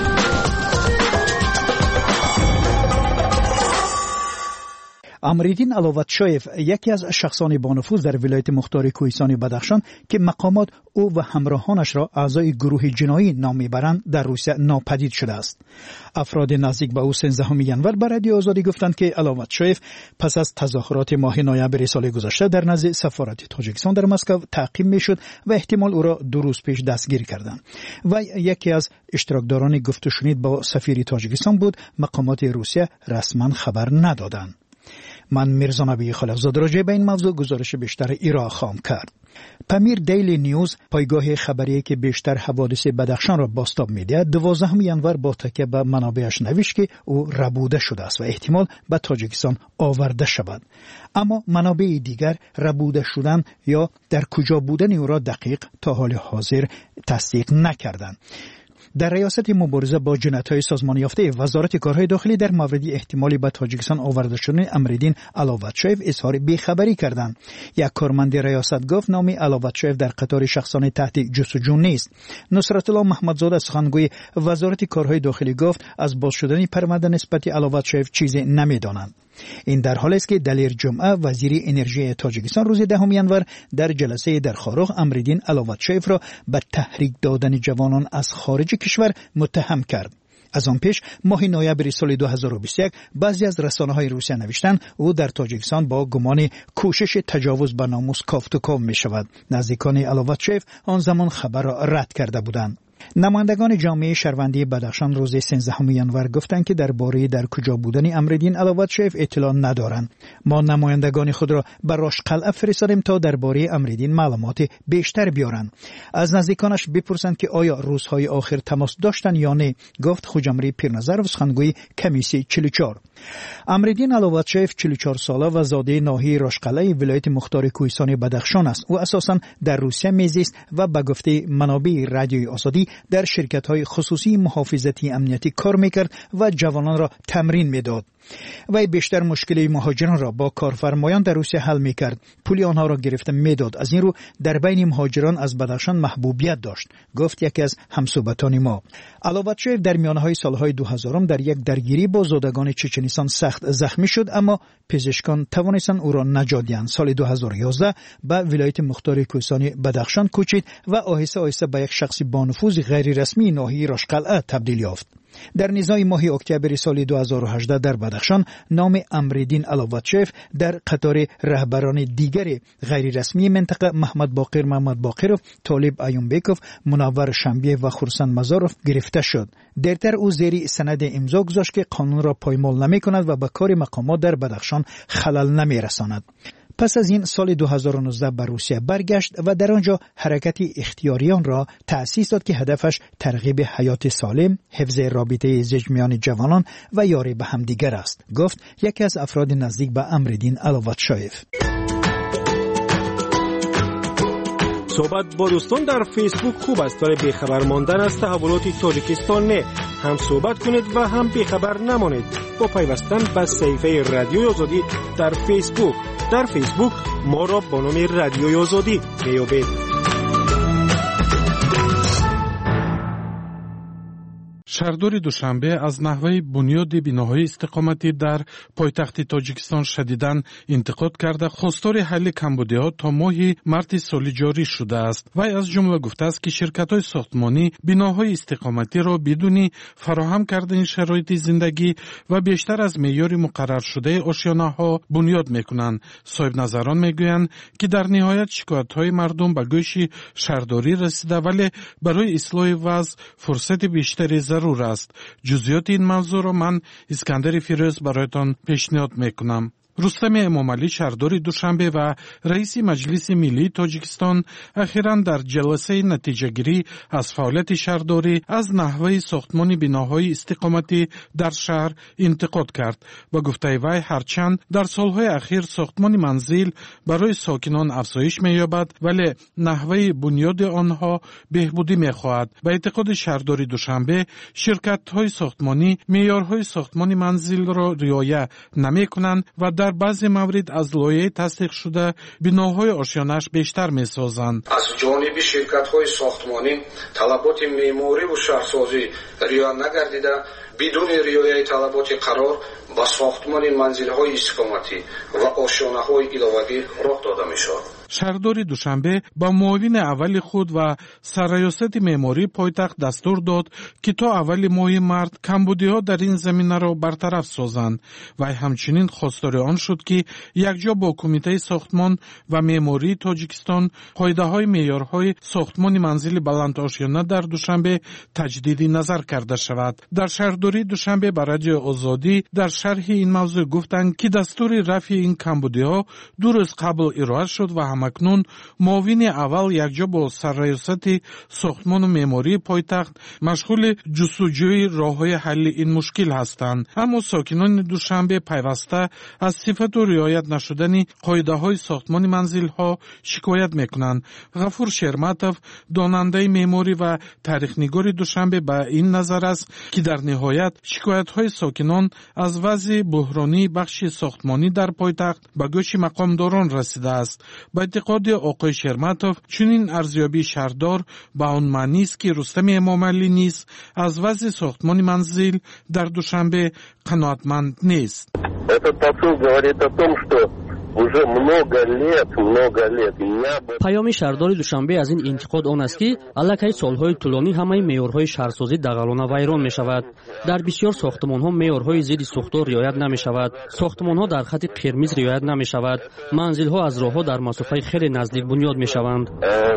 I: امریدین علوتشایف یکی از شخصان با نفوذ در ولایت مختار کوهستان بدخشان که مقامات او و همراهانش را اعضای گروه جنایی نام میبرند در روسیه ناپدید شده است. افراد نزدیک به او سیزدهم ینور به رادیو آزادی گفتند که علوتشایف پس از تظاهرات ماه نوامبر سال گذشته در نزد سفارت تاجیکستان در مسکو تعقیب میشد و احتمال او را دو روز پیش دستگیر کردند. و یکی از اشتراکداران گفت و شنید با سفیر تاجیکستان بود. مقامات روسیه رسما خبر ندادند. من میرزا نبی خالقزاده راجع به این موضوع گزارش بیشتر ایرا خواهم کرد. پامیر دیلی نیوز، پایگاه خبری که بیشتر حوادث بدخشان را بازتاب می‌دهد، دوازدهم ینور با تکیه به منابعش نوشت که او ربوده شده است و احتمال به تاجیکستان آورده شود. اما منابع دیگر ربوده شدن یا در کجا بودن او را دقیق تا حال حاضر تصدیق نکردند. در ریاست مبارزه با جنایت‌های سازمان یافته وزارت کارهای داخلی در مورد احتمالی به تاجیکستان آورده شدن امریدین علوتشایف اظهار بیخبری کردند. یک کارمند ریاست گفت نام علوتشایف در قطار شخصان تحت جستجو نیست. نصرت الله محمدزاده سخنگوی وزارت کارهای داخلی گفت از باز شدن پرونده نسبت علوتشایف چیزی نمی‌دانند. این در حالی است که دلیر جمعه وزیر انرژی تاجیکستان روز دهم ینور در جلسه در خاروخ امریدین علوتشایف را به تحریک دادن جوانان از خارج کشور متهم کرد. از آن پیش ماه نوامبر سال دو هزار و بیست و یک بعضی از رسانه‌های روسیه نوشتند او در تاجیکستان با گمان کوشش تجاوز به ناموس کافت و کام می شود. نزدیکان علوتشایف آن زمان خبر را رد کرده بودند. نمایندگان جامعه شهروندی بدخشان روز سیزدهم ینور گفتند که درباره در کجا بودن امرالدین علوتشیف اطلاع ندارند. ما نمایندگان خود را به راشقلعه فرستادیم تا درباره امرالدین معلومات بیشتر بیارند. از نزدیکانش بپرسند که آیا روزهای آخر تماس داشتند یا نه، گفت خوجمری پیرنظر و سخنگوی کمیسی چهل و چهار. امرالدین علوتشیف چهل و چهار ساله و زاده ناحیه راشقلعه ولایت مختار کوهستان بدخشان است. او اساساً در روسیه میزیست و به گفته منابع رادیوی آزادی در شرکت‌های خصوصی محافظتی امنیتی کار میکرد و جوانان را تمرین میداد. وی بیشتر مشکل مهاجران را با کارفرمایان در روسیه حل میکرد، پول آنها را گرفته میداد. از این رو در بین مهاجران از بدخشان محبوبیت داشت، گفت یکی از همصحبتان ما. علوتشیف در میانهای سالهای دو هزارم در یک درگیری با زادگان چچنستان سخت زخمی شد، اما پزشکان توانستند او را نجات دهند. سال دو هزار و یازده به ولایت مختار کوهستان بدخشان کوچید و آهسته آهسته به یک شخص با نفوذ غیر رسمی ناحیه راشقلعه تبدیل یافت. در نزاع ماه اکتبر سال دو هزار و هجده در بدخشان نام امرالدین علوتشیف در قطار رهبران دیگر غیر رسمی منطقه محمد باقر محمد باقرов، طالب ایومبکov، منور شنبیه و خورسند مزارov گرفته شد. دیرتر او زیر سند امضا گذاشت که قانون را پایمال نمی کند و به کار مقامات در بدخشان خلل نمی رساند. پس از این سال دو هزار و نوزده به روسیه برگشت و در آنجا حرکت اختیاریان را تأسیس داد که هدفش ترغیب حیات سالم، حفظ رابطه زوج میان جوانان و یاری به همدیگر است، گفت یکی از افراد نزدیک به امرالدین علوتشیف.
C: صحبت با دوستان در فیسبوک خوب است، ولی بیخبر ماندن از تحولات تاجیکستان نه. هم صحبت کنید و هم بیخبر نمانید با پیوستن به صفحه رادیوی آزادی در فیسبوک. در فیسبوک ما را با نام رادیوی آزادی بیابید.
J: شهردار دوشنبه از نحوه بنیاد بناهای استقامتی در پایتخت تاجیکستان شدیداً انتقاد کرده خواستار حل کمبودی‌ها تا ماه مارس سال جاری شده است. وی از جمله گفته است که شرکت‌های ساختمانی بناهای استقامتی را بدون فراهم کردن شرایط زندگی و بیشتر از معیار مقرر شده آشیانه‌ها بنیاد می‌کنند. صاحب نظران می‌گویند که در نهایت شکایت‌های مردم به گوش شهرداری رسیده، ولی برای اصلاح وضع فرصت بیشتری ضرور است. جزئیات این موضوع را من اسکندر فیروز برایتان پیشنهاد میکنم. رستم امامعلی شهردار دوشنبه و رئیس مجلس ملی تاجیکستان اخیراً در جلسه نتیجه گیری از فعالیت شهرداری از نحوه ساختمان بناهای استقامتی در شهر انتقاد کرد. با گفته وی هرچند در سالهای اخیر ساختمان منزل برای ساکنان افزایش می‌یابد، ولی نحوه بنیاد آنها بهبودی می‌خواهد. به اعتقاد شهردار دوشنبه شرکت‌های ساختمانی معیارهای ساختمان منزل را رعایت نمی‌کنند و در بعضی موارد از لایحه تصدیق شده بناهای آشیانه‌اش بیشتر می‌سازند.
M: از جانب شرکت‌های ساختمانی طلبات معماری و شهرسازی رعایت نگردیده، بدون رعایت طلبات قرار با ساختمان منزل‌های استقامتی و آشیانه‌های علاوه‌ای راه داده می‌شود.
J: شهردار دوشنبه با معاون اول خود و سرریاست معماری پایتخت دستور داد که تا اول ماه مارس کمبودی‌ها در این زمینه را برطرف سازند و همچنین خواستار آن شد که یکجا با کمیته ساختمان و معماری تاجیکستان قاعده‌های معیارهای ساختمان منزل بلند آشیانه در دوشنبه تجدید نظر کرده شود. در شهرداری دوشنبه با رادیو آزادی در شرح این موضوع گفتند که دستور رفع این کمبودی‌ها دو روز قبل ارائه شد و همکنون معاون اول یکجا با سرریاست ساختمان و معماری پایتخت مشغول جستجوی راه‌های حل این مشکل هستند. اما ساکنان دوشنبه پیوسته از صفت و رعایت نشدن قاعده‌های ساختمان منزل‌ها شکایت می‌کنند. غفور شرمتов، داننده معماری و تاریخ‌نگار دوشنبه به این نظر است که در نهایت شکایت‌های ساکنان از وضع بحرانی بخش ساختمانی در پایتخت به گوش مقامداران رسیده است. با اعتقاد آقای شرمتov چنین ارزیابی شهردار به آن معنی است که رستم امامعلی نیز از وضع ساختمان منزل در دوشنبه قناعتمند نیست.
N: Этот посыл говорит о том, что
K: паёми шаҳрдори душанбе аз ин интиқод он аст ки аллакай солҳои тӯлонӣ ҳамаи меъёрҳои шаҳрсозӣ дағалона вайрон мешавад. дар бисёр сохтмонҳо меъёрҳои зидди сӯхтор риоят намешавад, сохтмонҳо дар хати қирмиз риоят намешавад, манзилҳо аз роҳҳо дар масофаи хеле наздик бунёд мешаванд.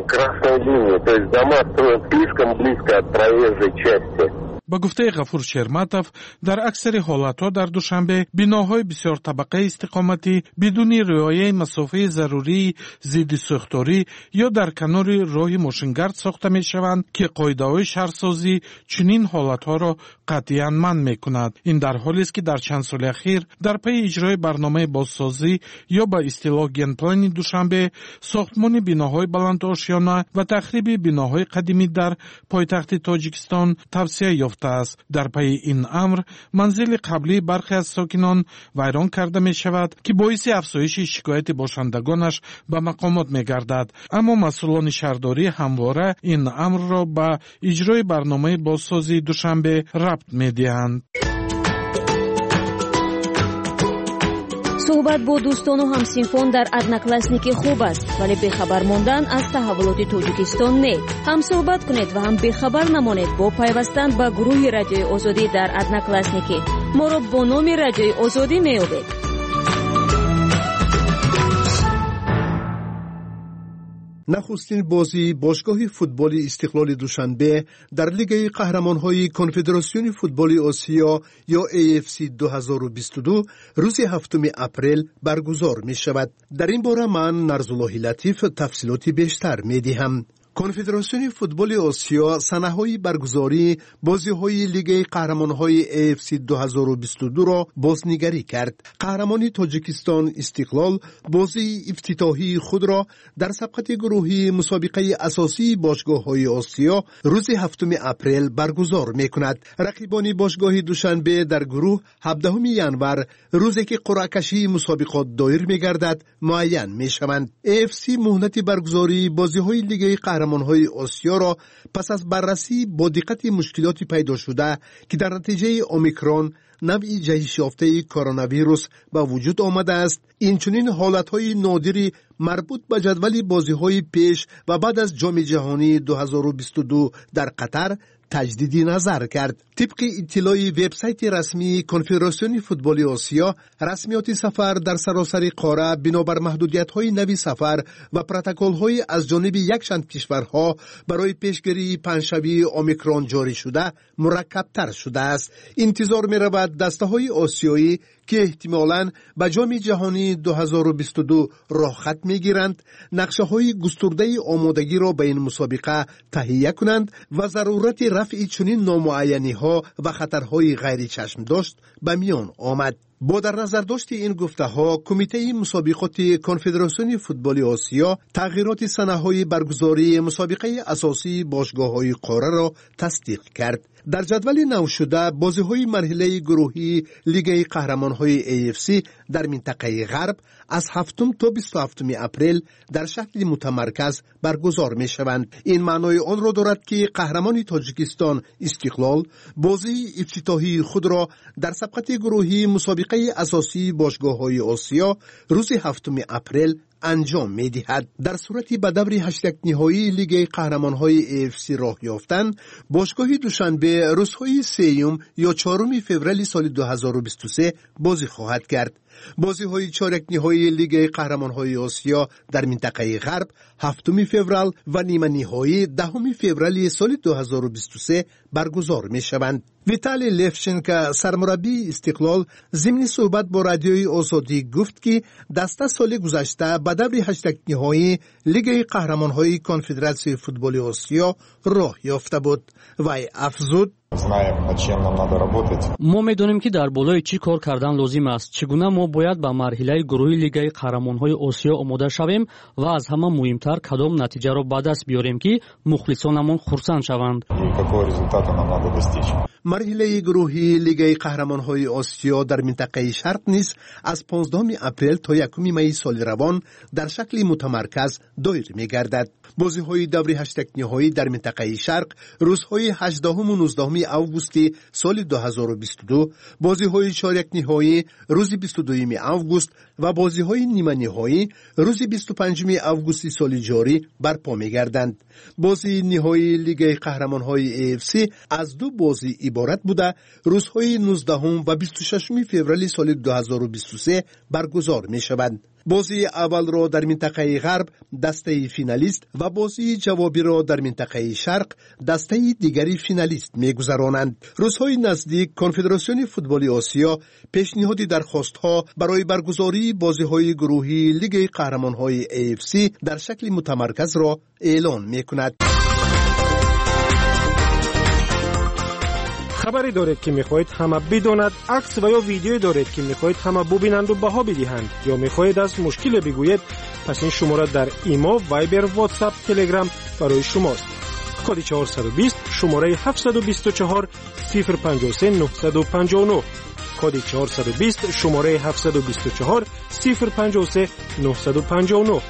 J: ба гуфтаи ғафур шерматов, дар аксари ҳолатҳо дар душанбе биноҳои бисёртабақаи истиқоматӣ бидуни риояи масофаи зарурии зидди сӯхторӣ ё дар канори роҳи мошингард сохта мешаванд ки қоидаҳои шаҳрсозӣ чунин ҳолатҳоро қатъиян манъ мекунад. ин дар ҳолест ки дар чанд соли ахир дар пайи иҷрои барномаи бозсозӣ ё ба истилоҳ генплани душанбе сохтмони биноҳои баландошёна ва тахриби биноҳои қадимӣ дар пойтахти тоҷикистон тавсия ёфт. дар пайи ин амр манзили қаблии бархе аз сокинон вайрон карда мешавад ки боиси афзоиши шикояти бошандагонаш ба мақомот мегардад. аммо масъулони шаҳрдорӣ ҳамвора ин амрро ба иҷрои барномаи бозсозии душанбе рабт медиҳанд.
A: суҳбат бо дӯстону ҳамсинфон дар одноклассники хуб аст, вале бехабар мондан аз таҳаввулоти тоҷикистон не. ҳам суҳбат кунед ва ҳам бехабар намонед бо пайвастан ба гурӯҳи радиои озодӣ дар одноклассники. моро бо номи радиои озодӣ меёбед.
L: нахустин бозии бошгоҳи футболи истиқлоли душанбе дар лигаи қаҳрамонҳои конфедератсиони футболи осиё ё эй эф си дуҳазору бисту ду рӯзи ҳафтуми апрел баргузор мешавад. дар ин бора ман Нарзуллоҳи Латиф тафсилоти бештар медиҳам. конфедератсиони футболи осиё санаҳои баргузории бозиҳои лигаи қаҳрамонҳои эй эф си дуҳазору бисту ду-ро бознигарӣ кард. қаҳрамони тоҷикистон истиқлол бозии ифтитоҳии худро дар сабқати гурӯҳии мусобиқаи асосии бошгоҳҳои осиё рӯзи ҳафтуми апрел баргузор мекунад. рақибони бошгоҳи душанбе дар гурӯҳ ҳабдаҳуми январ рӯзе ки қуръакашии мусобиқот доир мегардад муайян мешаванд. эй эф си муҳлати баргузории бозиҳои лигаи қаҳрамонҳои осиёро пас аз баррасӣ бо диққати мушкилоти пайдошуда ки дар натиҷаи омикрон навъи ҷаҳишёфтаи коронавирус ба вуҷуд омадааст, инчунин ҳолатҳои нодири марбут ба ҷадвали бозиҳои пеш ва баъд аз ҷоми ҷаҳонии дуҳазору бисту ду дар Қатар таҷдиди назар кард. тибқи иттилои вебсайти расмии конфедератсиони футболи осиё, расмиёти сафар дар саросари қора бинобар маҳдудиятҳои нави сафар ва протоколҳои аз ҷониби якчанд кишварҳо барои пешгирии паҳншавии омикрон ҷорӣ шуда мураккабтар шудааст. интизор меравад дастаҳои осиёӣ ки эҳтимолан ба ҷоми ҷаҳонии дуҳазору бисту ду роҳхат мегиранд, нақшаҳои густурдаи омодагиро ба ин мусобиқа таҳия кунанд ва зарурати рафъи чунин номуайяниҳо ва хатарҳои ғайричашмдошт ба миён омад. бо дар назардошти ин гуфтаҳо, кумитаи мусобиқоти конфедератсиони футболи осиё тағйироти санаҳои баргузории мусобиқаи асосии бошгоҳҳои қораро тасдиқ кард. дар ҷадвали навшуда бозиҳои марҳилаи гурӯҳии лигаи қаҳрамонҳои эй эф си дар минтақаи ғарб аз ҳафтум то бисту ҳафтуми апрел дар шакли мутамарказ баргузор мешаванд. ин маънои онро дорад ки қаҳрамони тоҷикистон истиқлол бозии ифтитоҳии худро дар сабқати гурӯҳии мусобиқаи асосии бошгоҳҳои осиё рӯзи ҳафтуми апрел анҷом медиҳад. дар сурати ба даври ҳаштякниҳоии лигаи қаҳрамонҳои эй эф си роҳ ёфтан, бошгоҳи душанбе рӯзҳои сеюм ё чоруми феврали соли дуҳазору бисту се бозӣ хоҳад кард. бозиҳои чорякниҳоии лигаи қаҳрамонҳои осиё дар минтақаи ғарб ҳафтуми феврал ва ниманиҳоӣ даҳуми феврали соли дуҳазору бисту се баргузор мешаванд. виталий левченко, сармураббии истиқлол, зимни суҳбат бо радиои озодӣ гуфт ки даста соли гузашта ба даври ҳаштякниҳоии лигаи қаҳрамонҳои конфедератсияи футболи осиё роҳ ёфта буд. вай афзуд:
K: мо медонем ки дар болои чӣ кор кардан лозим аст, чӣ гуна мо бояд ба марҳилаи гурӯҳи лигаи қаҳрамонҳои осиё омода шавем ва аз ҳама муҳимтар кадом натиҷаро ба даст биёрем ки мухлисонамон хурсанд шаванд.
L: марҳилаи гурӯҳи лигаи қаҳрамонҳои осиё дар минтақаи шарқ низ аз понздаҳуми апрел то якуми майи соли равон дар шакли мутамарказ доир мегардад. бозиҳои даври ҳаштякниҳоӣ дар минтақаи шарқ рӯзҳои ҳаждаҳуму нуздаҳуми آگوست سال دو هزار و بیست و دو، بازی‌های چهارک نهایی روز بیست و دوم آگوست و بازی‌های نیمه نهایی روز بیست و پنجم آگوست سال جاری برپا می‌گردند. بازی نهایی لیگ قهرمان‌های ای اف سی از دو بازی عبارت بوده، روزهای نوزدهم و بیست و ششم فوریه سال دو هزار و بیست و سه برگزار می‌شوند. بازی اول را در منطقه غرب دسته فینالیست و بازی جوابی را در منطقه شرق دسته دیگری فینالیست می‌گذرانند. روزهای نزدیک کنفدراسیون فوتبال آسیا پیشنهاد درخواست‌ها برای برگزاری بازی‌های گروهی لیگ قهرمان‌های ای اف سی در شکل متمرکز را اعلان می‌کند.
C: خبری دارید که میخواهید همه بداند، عکس و یا ویدیویی دارید که میخواهید همه ببینند و بها بدهند، یا میخواهید از مشکل بگویید، پس این شماره در ایما، وایبر، واتساپ، تلگرام برای شماست. کد چهارصد و بیست شماره هفتصد و بیست و چهار صفر پنجاه و سه نهصد و پنجاه و نه. کد چهارصد و بیست شماره هفتصد و بیست و چهار صفر پنجاه و سه نهصد و پنجاه و نه.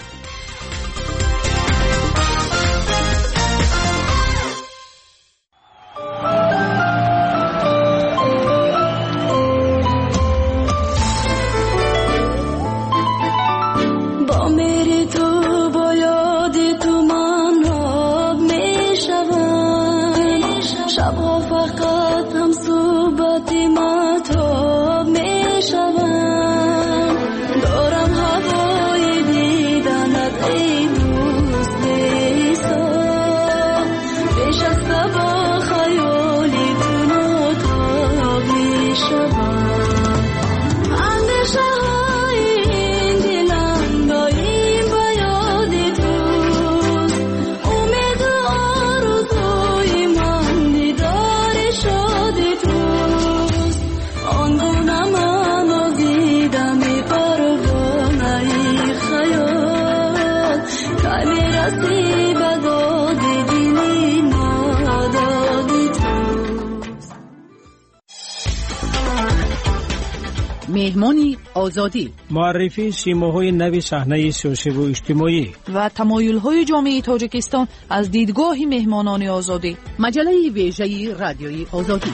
N: مهمانی آزادی،
E: معرفی سیماهای نوی صحنه سیاسی و اجتماعی
H: و تمایل‌های جامعه تاجیکستان از دیدگاه مهمانان آزادی.
N: مجله ویژه رادیوی آزادی.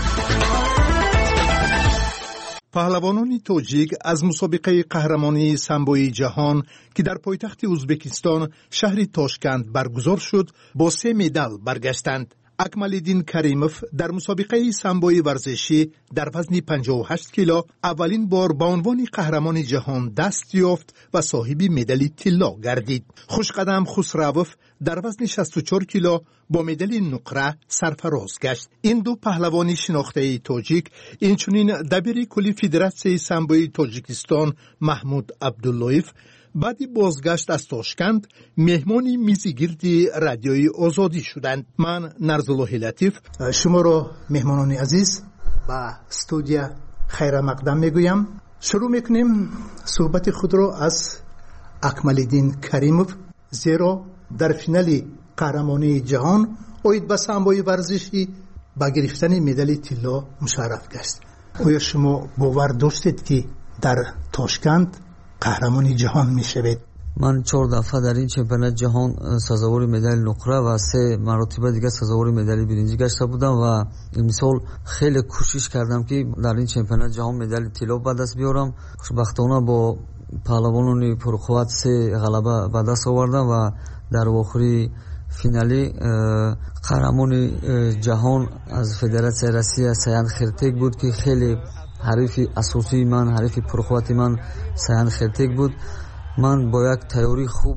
L: پهلوانان تاجیک از مسابقه قهرمانی سامبوی جهان که در پایتخت ازبکستان شهر تاشکند برگزار شد با سه مدال برگشتند. اکمالدین کریموف در مسابقه سامبوی ورزشی در وزن پنجاه و هشت کیلو اولین بار به عنوان قهرمان جهان دست یافت و صاحب مدال طلا گردید. خوشقدم خسروف در وزن شصت و چهار کیلو با مدال نقره سرفراز گشت. این دو پهلوان شناخته تاجیک اینچنین دبیر کلی فدراسیون سامبوی تاجیکستان محمود عبداللهیف بعدی بازگشت از تاشکند مهمانی میزگیردی رادیوی آزادی شدند. من نرزالله لطیف شما را مهمانان عزیز با استودیو خیر مقدم میگویم. شروع میکنیم صحبت خود را از اکمالدین کریموف، زیرا در فینال قهرمانی جهان اوید به سامبوی ورزشی با گرفتن مدال طلا مشرف گشت. آیا شما باور داشتید که در تاشکند قهرمانی جهان میشوید؟
O: من چهار دفعه در این چمپیونات جهان سزاوار مدال نقره و سه مرتبه دیگه سزاوار مدال برنزی گشته بودم و مثال خیلی کوشش کردم که در این چمپیونات جهان مدال طلا به دست بیارم. خوشبختانه با پهلوانان پرقوت سه غلبه به دست آوردم و در آخری فینالی قهرمان جهان از فدراسیون روسیه سیان خرتک بود که خیلی حریف اساسی من، حریف پرقوت من سیان خرتک بود. من با یک تیاری خوب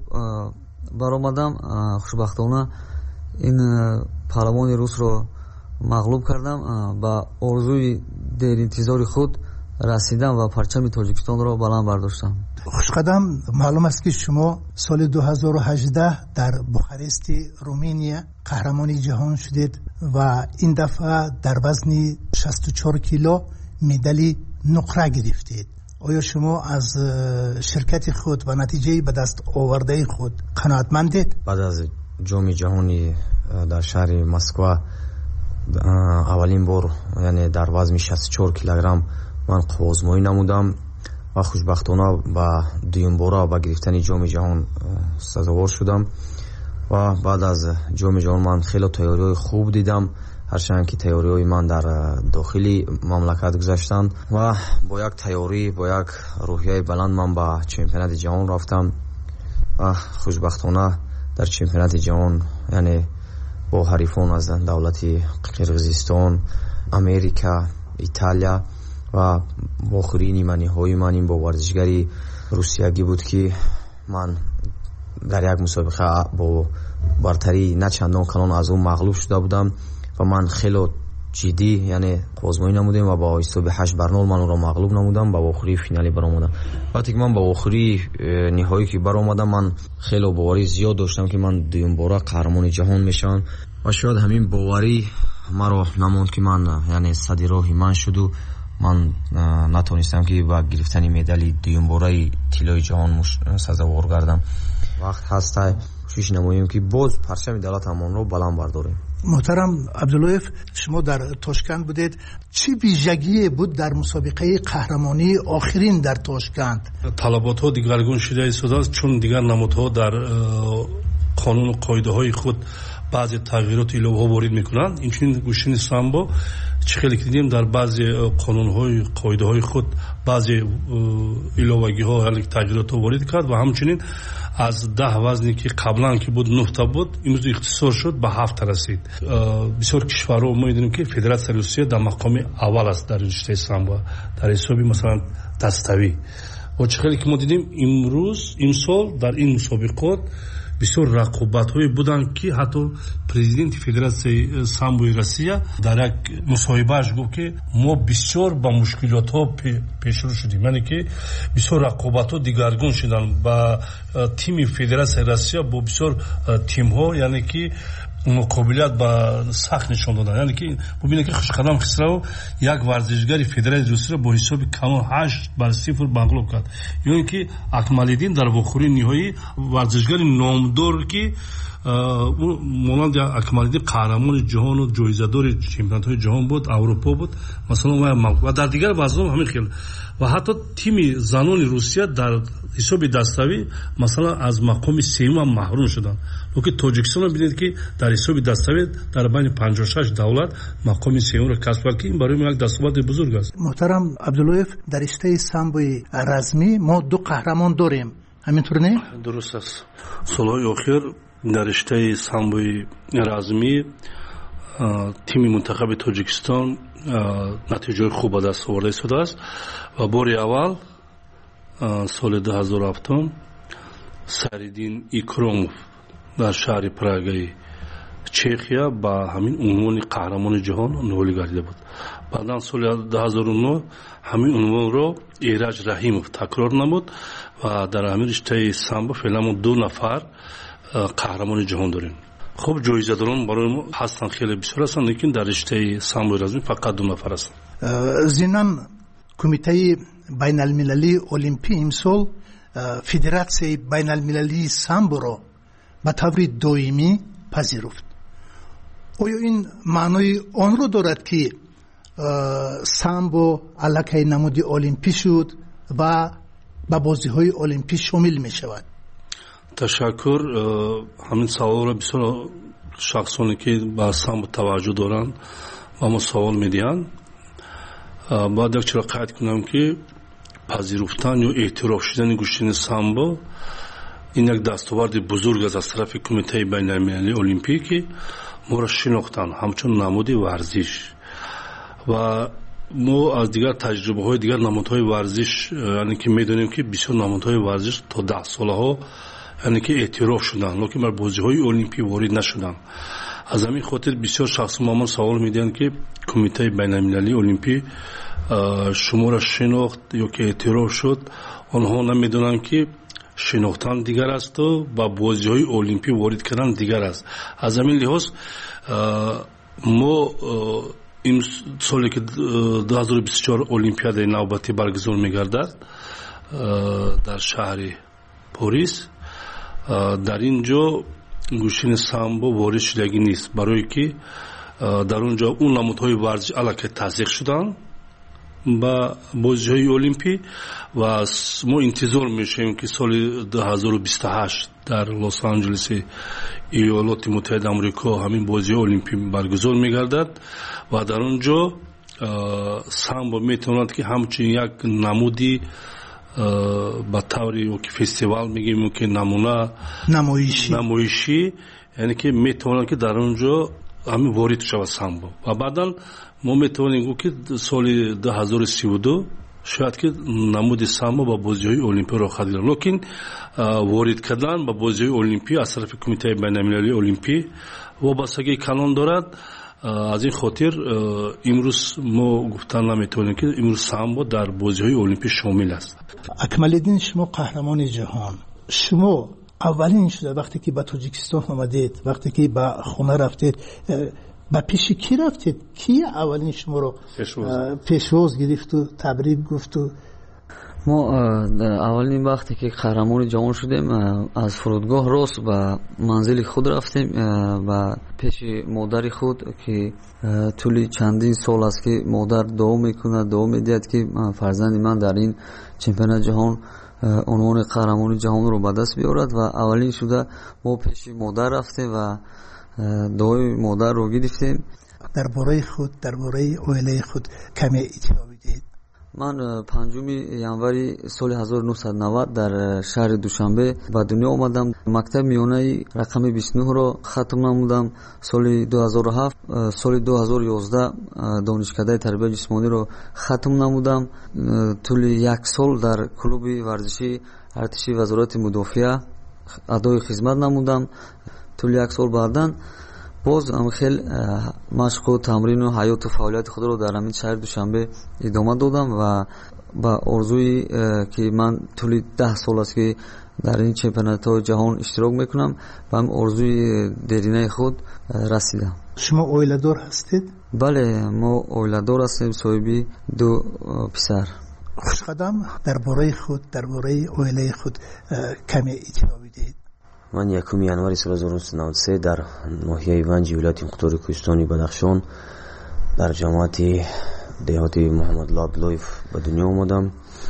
O: برآمدم. خوشبختانه این پهلوان روس رو مغلوب کردم. با آرزوی دیر انتظار خود رسیدم و پرچم تاجیکستان را بلند برداشتم.
L: خوشقدم، معلوم است که شما سال دو هزار و هجده در بوخارست رومانیا قهرمانی جهان شدید و این دفعه در وزن شصت و چهار کیلو مدال نقره گرفتید. آیا شما از شرکت خود و نتیجه به دست آورده خود قناعتمندید؟
O: بعد از جام جهانی در شهر مسکو اولین بار یعنی در وزن شصت و چهار کیلوگرم من قوازمایی نمودم و خوشبختانه با دوم بار با گرفتن جام جهان سزاوار شدم و بعد از جام جهان من خیلی تیاری خوب دیدم ҳарчанд ки тайёриҳои ман дар дохили мамлакат гузаштанд ва бо як тайёрӣ бо як рӯҳияи баланд ман ба чемпионати ҷаҳон рафтам ва хушбахтона дар чемпионати ҷаҳон яъне бо ҳарифон аз давлати қирғизистон, америка, италия ва охирин ниманиҳои ман ин бо варзишгари русиягӣ буд ки ман дар як мусобиқа бо бартарии на чандон калон аз ӯ мағлуб шуда будам ва ман хело ҷиддӣ яъне озмоӣ намудем ва ба ҳисоби ҳашт бар нол ман ӯро мағлуб намудам. Ба охирии финале баромадам. вақте ки ман ба охирии ниҳоӣ ки баромадам, ман хело боварӣ зиёд доштам ки ман дуюмбора қаҳрамони ҷаҳон мешавам ва шояд ҳамин боварӣ маро намонд ки ман яъне сади роҳи ман шуду ман натонистам ки ба гирифтани медали дуюмбораи тиллои ҷаҳон сазовор гардам. вақт ҳаст кӯшиш намоем ки боз парчами давлатамонро баланд бардорем.
P: محترم عبداللهیف، شما در تاشکند بودید، چی ویژگی بود در مسابقه قهرمانی آخرین در تاشکند؟
R: طلبات ها دیگرگون شده است چون دیگر نمودها در قانون و قاعده های خود بعضی تغییرات ایلوه ها وارد میکنند. اینچنین گوشین سامبو چه خیلی که دیدیم در بعضی قانون های قاعده های خود بعضی ایلوگی ها تغییرات ها وارد کرد و همچنین از ده وزنی که قبلا که بود نه تا بود امروز اختصار شد به هفت رسید. بسیار کشورها ما میدونیم که فدراسیون روسیه در مقام اول است در رشته سامبو در حسابی مثلا دستوی و چه خیلی که ما دیدیم امروز امسال در این مسابقات بسیار رقابت‌های بودند که حتی پرزیدنت فدراسیون سامبوی روسیه در یک مصاحبه‌اش گفت که ما بسیار با مشکلات‌ها پیشرو شدیم، یعنی که بسیار رقابت‌ها دیگرگون شدن با تیم فدراسیون روسیه با بسیار تیم‌ها، یعنی که مقابلت با سخت نشون دادن. یعنی که ببینید که خوشقدم خسرو یک ورزشگری فدراسیون روسیه با حساب کانون هشت بر صفر مغلوب کرد. یعنی که اکمال‌الدین در واخوری نهایی ورزشگری نامدار که مانند اکمال‌الدین قهرمان جهان و جایزه‌دار چمپیونات‌های جهان بود، اروپا بود مثلا و در دیگر وزن‌ها همین خیلی و حتی تیم زنان روسیه در حساب دستاوی مثلا از مقام سوم محروم شدند. وقتی تاجیکستان ببینید که در حساب دستاوی در بین پنجاه و شش دولت مقام سوم را کسب کرد که این برای ما یک دستاورد بزرگ است.
P: محترم عبداللهیف، در رشته سامبوی رزمی ما دو قهرمان داریم، همینطور نه؟
R: درست است. سالهای اخیر در رشته سامبوی رزمی تیم منتخب تاجیکستان نتیجه خوب به دست آورده شده است و باری اول سال دو هزار و هفت سریدین ایکروموف در شهر پراگای چخیا با همین عنوان قهرمان جهان نولی گردیده بود. بعدا سال دو هزار و نه همین عنوان رو ایرج رحیموف تکرار نمود و در همین رشته سامبو فعلا ما دو نفر قهرمان جهان داریم. خب جایزه دارن برای ما هستن خیلی بسیار هستن، لیکن در رشته سامبو رزمی فقط دو نفر هستن.
P: ضمناً کمیته بین المللی المپی امسال فدراسیون بین المللی سامبو را به طور دائمی پذیرفت. آیا این معنای آن را دارد که سامبو علاقه نماد المپی شد و به بازی‌های المپی شامل می شود؟
R: تشکر. همین سوال را بسیار شخصانی که به سامبو توجه دارند و ما سوال می‌دهند. باید یک چرا قید کنم که پذیرفتن یا اعتراف شدن گوشتن سامبو این یک دستاورد بزرگ است از طرف کمیته بین المللی المپی که ما را شناختن همچون نماد ورزش و ما از دیگر تجربه های دیگر نمادهای ورزش یعنی که میدونیم که بسیار نمادهای ورزش تا ده ساله ها یعنی که اعتراف شدن لیکن بر بازی های المپی وارد نشدن. از همین خاطر بسیار شخص ما سوال میدن که کمیته بین المللی المپی شما را شناخت یا که اعتراف شد، آنها نمیدونن که شناختن دیگر است و با بازی های المپی وارد کردن دیگر است. از همین لحاظ ما این سالی که دو هزار و بیست و چهار المپیاد نوبتی برگزار میگردد در شهر پاریس، در اینجا گوشین سامبو وارد شدگی نیست برای که در اونجا اون نمودهای ورزش علاقه تزریق شدن ба бозиҳои олимпӣ ва мо интизор мешавем ки соли дуҳазору бисту ҳашт дар лос анҷелеси иёлоти муттаҳидаи амрико ҳамин бозиҳои олимпӣ баргузор мегардад ва дар он ҷо самбо метавонад ки ҳамчун як намуди ба таври фестивал мегӯем ки намуна намоишӣ яъне ки метавонад ки дар он ҷо ҳамин ворид шавад самбо ва баъдан мо метавонем гӯ ки соли дуҳазору сиву ду шояд ки намуди самбо ба бозиҳои олимпӣ рохат гирад локин ворид кардан ба бозиҳои олимпӣ аз тарафи кумитаи байналмилалии олимпӣ вобастагии калон дорад. аз ин хотир имрӯз мо гуфтан наметавонем ки имрӯз самбо дар бозиҳои олимпӣ шомил аст.
P: акмалиддин, шумо қаҳрамони ҷаҳон, шумо аввалин шуда вақте ки ба тоҷикистон омадед, вақте ки ба хона рафтед, ба пеши ки рафтед? ки аввалин шуморо пешвоз гирифту табрик гуфту?
O: мо аввалин вақте ки қаҳрамони ҷаҳон шудем, аз фурудгоҳ рост ба манзили худ рафтем, ба пеши модари худ ки тӯли чандин сол аст ки модар дуо мекунад, дуо медиҳад ки фарзанди ман дар ин чемпионати ҷаҳон унвони қаҳрамони ҷаҳонро ба даст биёрад ва аввалин шуда мо пеши модар рафтем ва дуои модарро гирифтем.
P: дар бораи худ, дар бораи оилаи худ каме иттилоъ бидиҳед.
O: ман панҷуми январи соли ҳазору нуҳсаду навад дар шаҳри душанбе ба дунё омадам. мактаби миёнаи рақами бисту нӯҳро хатм намудам. соли дуҳазору ҳафт соли дуҳазору ёздаҳ донишкадаи тарбияи ҷисмониро хатм намудам. тӯли як сол дар клуби варзиши артиши вазорати мудофиа адои хизмат намудам. тӯли як сол баъдан боз хел машқу тамрину ҳаёту фаъолияти худро дар ҳамин шаҳри душанбе идома додам ва ба орзуи ки ман тӯли даҳ сол аст ки дар ин чемпионатҳои ҷаҳон иштирок мекунам, ба ҳамин орзуи деринаи худ расидам.
P: шумо оиладор ҳастед?
O: бале, мо оиладор ҳастем, соҳиби ду писар.
P: хушқадам, дар бораи худ, дар бораи оилаи худ каме иттилоъ бидиҳед.
F: ман якуми январи соли ҳазору нуҳсаду наваду се дар ноҳияи ванҷи вилояти мухтори кӯҳистони Бадахшон дар ҷамоати деҳоти Муҳаммадулло Абдуллоев ба дунё омадам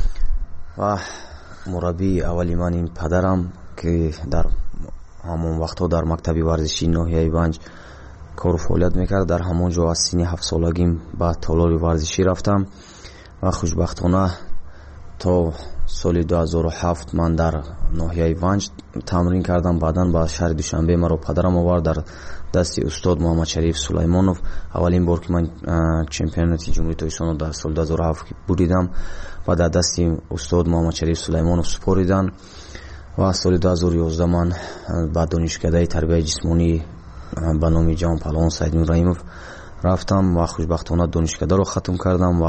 F: ва мураббии аввали ман ин падарам ки дар ҳамон вақтҳо дар мактаби варзишии ноҳияи ванҷ кору фаъолият мекард. дар ҳамон ҷо аз синни ҳафтсолагим ба толори варзишӣ рафтам ва хушбахтона то соли дуҳазору ҳафт ман дар ноҳияи ванҷ тамрин кардам. баъдан ба шаҳри душанбе маро падарам овард дар дасти устод Муҳаммадшариф Сулаймонов. аввалин бор ки ман чемпионати ҷумҳурии Тоҷикистонро дар соли дуҳазору ҳафт буридам ва дар дасти устод Муҳаммадшариф Сулаймонов супоридан ва соли дуҳазору ёздаҳ ман ба донишкадаи тарбияи ҷисмонӣ ба номи ҷавон паҳлавон Саидмир Раимов рафтам ва хушбахтона донишкадаро хатм кардам ва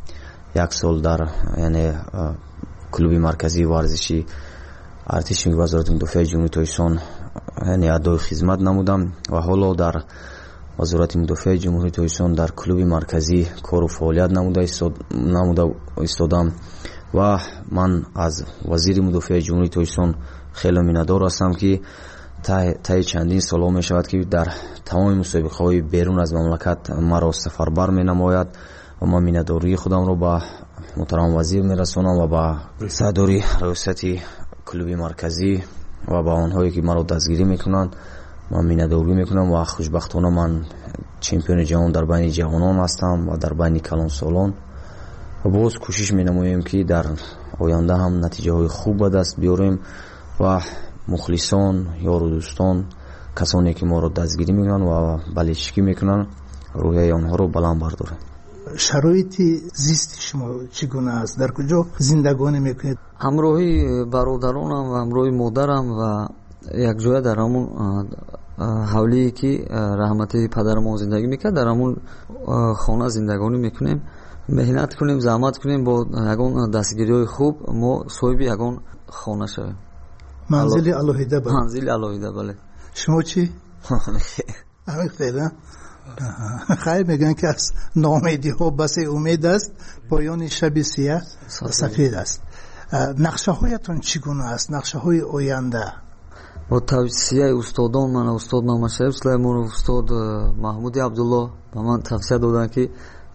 F: як сол дар яъне клуби марказии варзиши артиши вазорати мудофиаи ҷумҳурии Тоҷикистон яъне адои хизмат намудам ва ҳоло дар вазорати мудофиаи ҷумҳурии Тоҷикистон дар клуби марказӣ кору фаъолият намуда намуда истодам ва ман аз вазири мудофиаи ҷумҳурии Тоҷикистон хеле миннатдор ҳастам ки таи чандин солҳо мешавад ки дар тамоми мусобиқаҳои берун аз мамлакат маро сафарбар менамояд ва ман миннатдории худамро ба муҳтарам вазир мерасонам ва ба сардори раёсати клуби марказӣ ва ба онҳое ки маро дастгирӣ мекунанд ман миннатдорӣ мекунам ва хушбахтона ман чемпиони ҷаҳон дар байни ҷавонон ҳастам ва дар байни калонсолон ва боз кӯшиш менамоем ки дар оянда ҳам натиҷаҳои хуб ба даст биёрем ва мухлисон, ёру дӯстон, касоне ки моро дастгирӣ мекунанд ва балечкӣ мекунанд, рӯҳияи онҳоро баланд бардорем.
P: шароити зисти шумо чӣ гуна аст? дар куҷо зиндагонӣ мекунед?
O: ҳамроҳи бародаронам ва ҳамроҳи модарам ва якҷоя дар ҳамон ҳавлие ки раҳмати падарамон зиндагӣ мекард дар ҳамон хона зиндагонӣ мекунем. меҳнат кунем, заҳмат кунем, бо ягон дастгириҳои хуб мо соҳиби ягон хона шавем.
P: манзили алоҳида?
O: манзили алоҳида, бале.
P: шумо чӣ? خیر میگن که از ناامیدی ها بس امید است، پایان شب سیاه سفید است. نقشه هایتون چگونه است؟ نقشه های آینده؟
O: با توصیه استادان من، استاد محمد شریف سلیمانов، استاد محمود عبدالله به من توصیه دادن که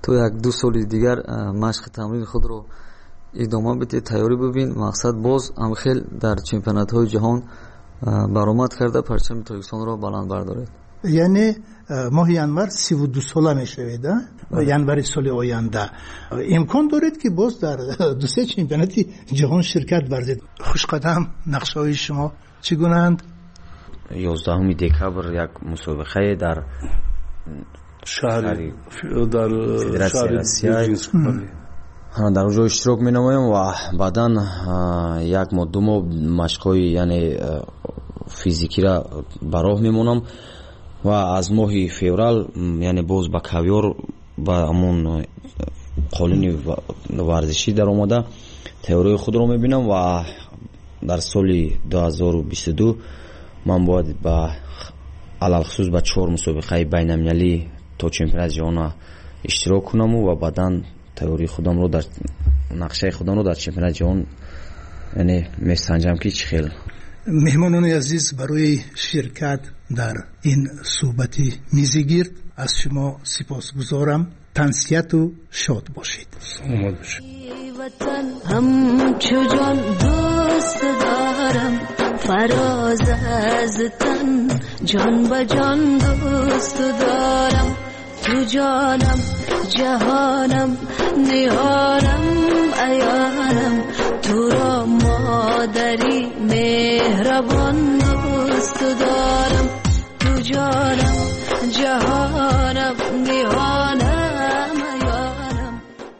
O: تو یک دو سال دیگر مشق تمرین خود رو ادامه بده، تیاری ببین. مقصد باز هم خیلی در چمپیونات های جهان برآمد کرده پرچم تاجیکستان رو بلند بردارد.
P: یعنی ماه ینور سی و دو ساله میشوید، ینور سال آینده امکان دارید که باز در دو سه چمپیونات جهان شرکت ورزید. خوشقدم، نقشه های شما چگونه‌اند؟
F: یازدهم دکبر یک مسابقه در
R: شهر در
F: فدراسیون آسیا در اونجا اشتراک می نمایم و بعدا یک ماه دو ماه مشق‌های یعنی فیزیکی را براه میمونم و از ماه فوریه یعنی باز با کاویار با همون قالین ورزشی در آمده تئوری خود رو میبینم و در سال دو هزار و بیست و دو من باید با علل خصوص با چهار مسابقه بین المللی تا چمپیونات جهان اشتراک کنم و بعدا تئوری خودم رو در نقشه خودم رو در چمپیونات جهان یعنی میسنجم که چه خیلی.
P: مهمانان عزیز، برای شرکت در این صحبت میزگیر از شما سپاسگزارم. تنسیت و شاد باشید.
R: سلامت باشید.
D: وطن همچو جان دوست دارم، فراز از تن جان به جان دوست دارم. تو جانم جهانم نیارم ایانم، تو را مادری مهربان دوست دارم. تو جانم جهانم نیانم ایانم.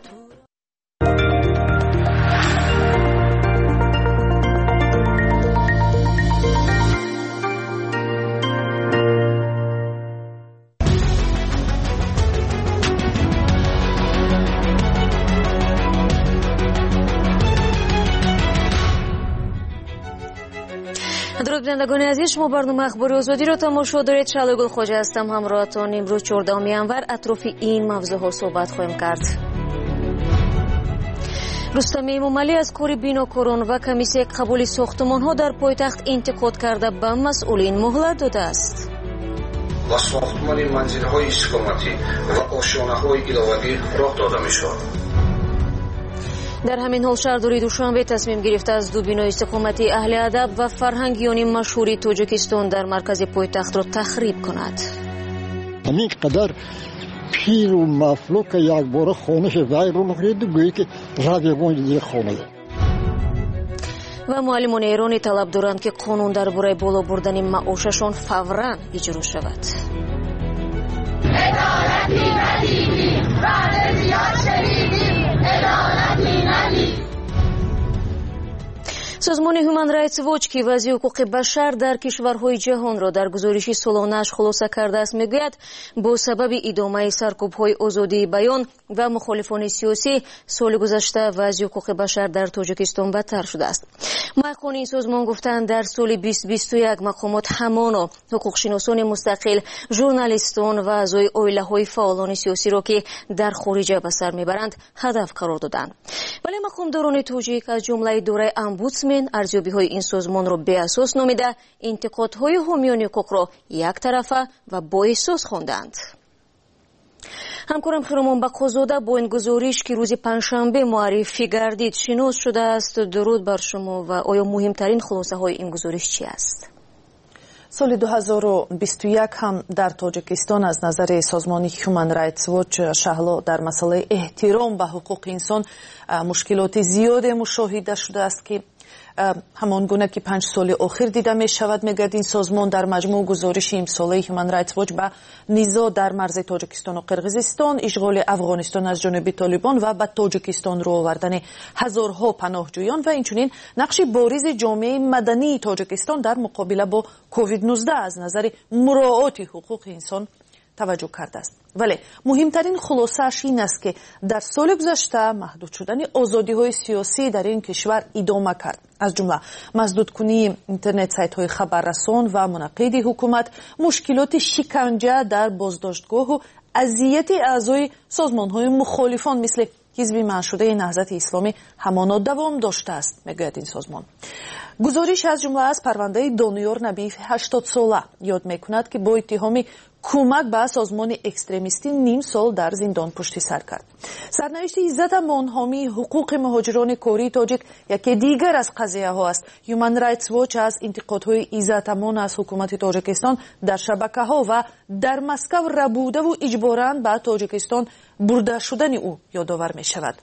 A: درود بینندگان عزیز، شما برنامه اخبار آزادی را تماشا دارید. شعله گل خواجه هستم، همراهتان. امروز چهاردهم ینور اطراف این موضوع ها صحبت خواهیم کرد. رستم امامعلی از کار بیناکاران و کمیسیون قبول ساختمان ها در پایتخت انتقاد کرده به مسئولین مهلت داده است.
M: و ساختمان منزل های استقامتی و آشیانه های ایلاوی راه داده می شود.
A: در همین حال شهرداری دوشنبه تصمیم گرفته از دو بنای استقامتی اهل ادب و فرهنگیان مشهور تاجیکستان در مرکز پایتخت را تخریب کند.
Q: همین قدر پیر و مفلوک یک بار خانش وی رو نخرید و گویی که رویگان یک خانه.
A: و معلمان ایرانی طلب دارند که قانون درباره بالا بردن معاششان فوراً اجرا شود. عدالتی ندیدیم، بعد زیاد شنیدیم، عدالتی ندیدیم. سازمان هیومن رایتس واچ که وضع حقوق بشر در کشورهای جهان را در گزارشی سالانه‌اش خلاصه کرده است میگوید با سبب ادامه سرکوب‌های آزادی بیان و مخالفان سیاسی سال گذشته وضع حقوق بشر در تاجیکستان بدتر شده است. محققان این سازمان گفتند در سال بیست بیست و یک مقامات همانا حقوقشناسان مستقل، ژورنالیستان و اعضای عائله‌های فعالان سیاسی را که در خارج به سر میبرند هدف قرار دادند. ولی مقامداران تاجیک از جمله اداره امبودسمن ارزیابی‌های این سازمان را بی اساس نامیده انتقادهای حامیان حقوق را یک طرفه و با احساس خواندند. همکارم خیرمان بقازاده با این گزارش که روز پنجشنبه معرفی گردید شناس شده است. درود بر شما. و آیا مهمترین خلاصه های این گزارش چی است؟
H: سال دو هزار و بیست و یک هم در تاجیکستان از نظر سازمان هیومن رایتس واچ شهلا در مسئله احترام به حقوق انسان مشکلات زیاد مشاهده شده است که همان گونه که پنج سال آخر دیده می شود. میگوید این سازمان در مجموع گزارش امساله هیومن رایتس واچ به نزاع در مرز تاجیکستان و قرقیزستان، اشغال افغانستان از جانب طالبان و به تاجیکستان رو آوردن هزارها پناهجویان و اینچنین نقش بارز جامعه مدنی تاجیکستان در مقابله با کووید نوزده از نظر مراعات حقوق انسان توجه کرده است. ولی مهمترین خلاصه‌اش این است که در سال گذشته محدود شدن آزادی‌های سیاسی در این کشور ادامه کرد. از جمله مسدود کنی اینترنت سایت‌های خبررسان و منعقد حکومت، مشکلات شکنجه در بازداشتگاه و اذیت اعضای سازمان‌های مخالفان مثل حزب منشوده نهضت اسلامی همانا دوام داشته است، میگوید این سازمان. گزارش از جمله از پرونده دانیار نبی هشتاد ساله یاد میکند که با اتهام کمک به سازمان اکستریمیستی نیم سال در زندان پشت سر کرد. سرنوشت عزت امان حامی حقوق مهاجران کوری تاجیک یکی دیگر از قضیه ها است. هیومن رایتس واچ از انتقادهای عزت امان از حکومت تاجیکستان در شبکه ها و در مسکو ربوده و اجباراً به تاجیکستان برده شدن او یادآور می شود.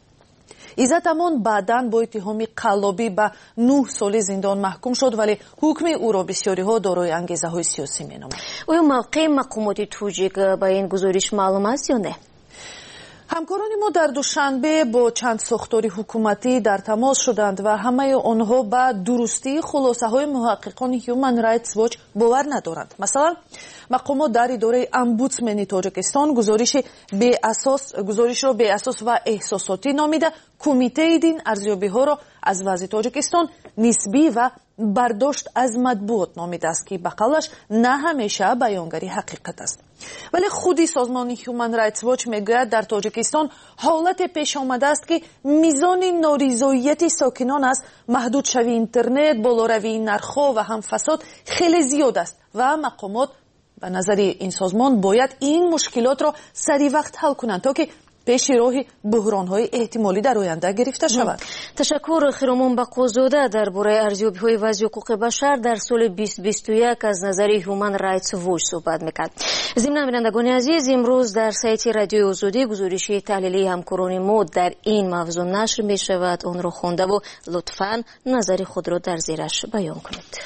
H: عزت امان بعداً با اتهام قلابی به نه سال زندان محکوم شد، ولی حکم او را بسیاری ها دارای انگیزه های سیاسی می نامند.
A: آیا موقع مقامات تاجیک با این گزارش معلوم است یا نه؟
H: همکاران ما در دوشنبه با چند ساختار حکومتی در تماس شدند و همه آنها به درستی خلاصه های محققان هیومن رایتس واچ باور ندارند. مثلا مقامات در اداره امبودسمن تاجیکستان گزارش به اساس گزارش را به اساس و احساساتی نامیده کمیته دین ارزیابی ها را از وضع تاجیکستان نسبی و برداشت از مطبوعات نامیده است که به قولش نه همیشه بیانگری حقیقت است. ولی خودی سازمان هیومن رایتس واچ میگوید در تاجیکستان حالت پیش آمده است که میزان نارضایتی ساکنان از محدود شوی اینترنت، بالاروی نرخ‌ها و هم فساد خیلی زیاد است و مقامات به نظر این سازمان باید این مشکلات را سریع وقت حل کنند تا که پیش راه بحران‌های احتمالی در آینده گرفته شود.
A: تشکر خیرمان بقوزاده درباره ارزیابی‌های وضع حقوق بشر در سال بیست بیست و یک از نظر هیومن رایتس واچ صحبت می‌کرد. ضمن بینندگان عزیز، امروز در سایت رادیوی آزادی گزارش تحلیلی همکاران ما در این موضوع نشر می‌شود. آن را خوانده و لطفاً نظر خود را در زیرش بیان کنید.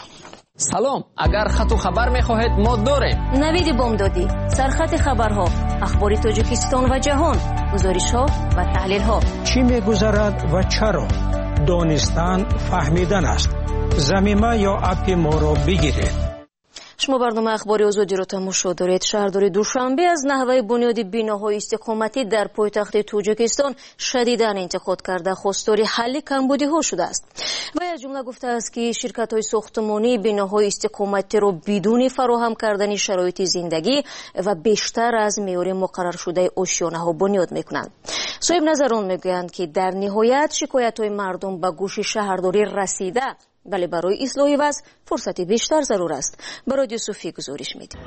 S: سلام، اگر خط و خبر می‌خواهید ما داریم.
A: نوید بامدادی، سرخط خبرها، اخبار تاجیکستان و جهان، گزارش‌ها و تحلیل‌ها.
C: چی می‌گذرد و چرا؟ دانستن فهمیدن است. زمینه یا اپ ما را بگیرید.
A: شما برنامه اخبار آزادی را تماشا دارید. شهردار دوشنبه از نحوه بنیاد بناهای استقامتی در پایتخت تاجیکستان شدیداً انتقاد کرده خواستار حل کمبودی‌ها شده است. و از جمله گفته است که شرکت‌های ساختمانی بناهای استقامتی را بدون فراهم کردن شرایط زندگی و بیشتر از معیار مقرر شده آشیانه‌ها بنیاد می‌کنند. صاحب نظران می‌گویند که در نهایت شکایت‌های مردم به گوش شهرداری رسیده، ولی برای اصلاح وضع فرصت بیشتر ضرور است. برای یوسفی گزارش میدیم.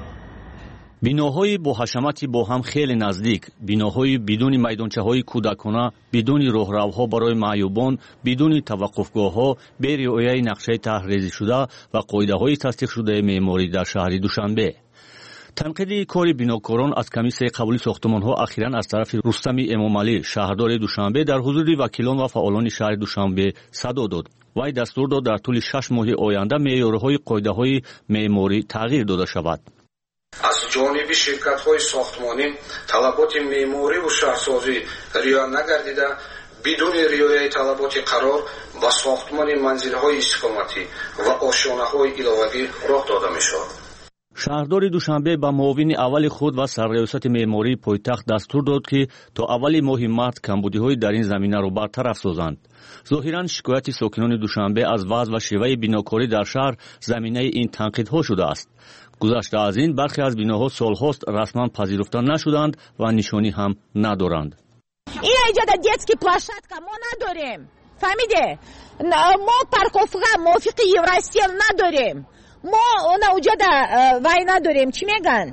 T: بیناهای با حشمتی با هم خیلی نزدیک، بیناهای بدون میدانچه‌های کودکانه، بدون راهروها برای معیوبان، بدون توقفگاه‌ها، بی رعایت نقشه طرح‌ریزی شده و قاعده‌های تصدیق شده معماری در شهر دوشنبه. تنقیدی کار بیناکاران از کمیسیون قبولی ساختمان‌ها اخیراً از طرف رستم امامعلی شهردار دوشنبه در حضور وکیلان و فعالان شهر دوشنبه صدا داد. وی دستور داد در طول شش ماه آینده معیارهای قاعده‌های معماری تغییر داده شود.
M: از جانب شرکت‌های ساختمانی طلبات معماری و شهرسازی رعایت نگردیده، بدون رعایت طلبات قرار با ساختمان منزل‌های استقامتی و آشیانه‌های علاوه‌ای راه داده می‌شود.
T: شهردار دوشنبه با معاون اول خود و سرریاست معماری پایتخت دستور داد که تا اول ماه مارس کمبودی‌های در این زمینه را برطرف سازند. ظاهراً شکایت ساکنان دوشنبه از وضع و شیوه بناکاری در شهر زمینه این تنقیدها شده است. گذشته از این برخی از بناها سالهاست رسما پذیرفته نشدند و نشانی هم ندارند.
U: این اینجا детский площадка ما نداریم. فهمیده؟ ما парковка موافق Евростиль نداریم. ما اون اونجا وای نداریم. چی میگن؟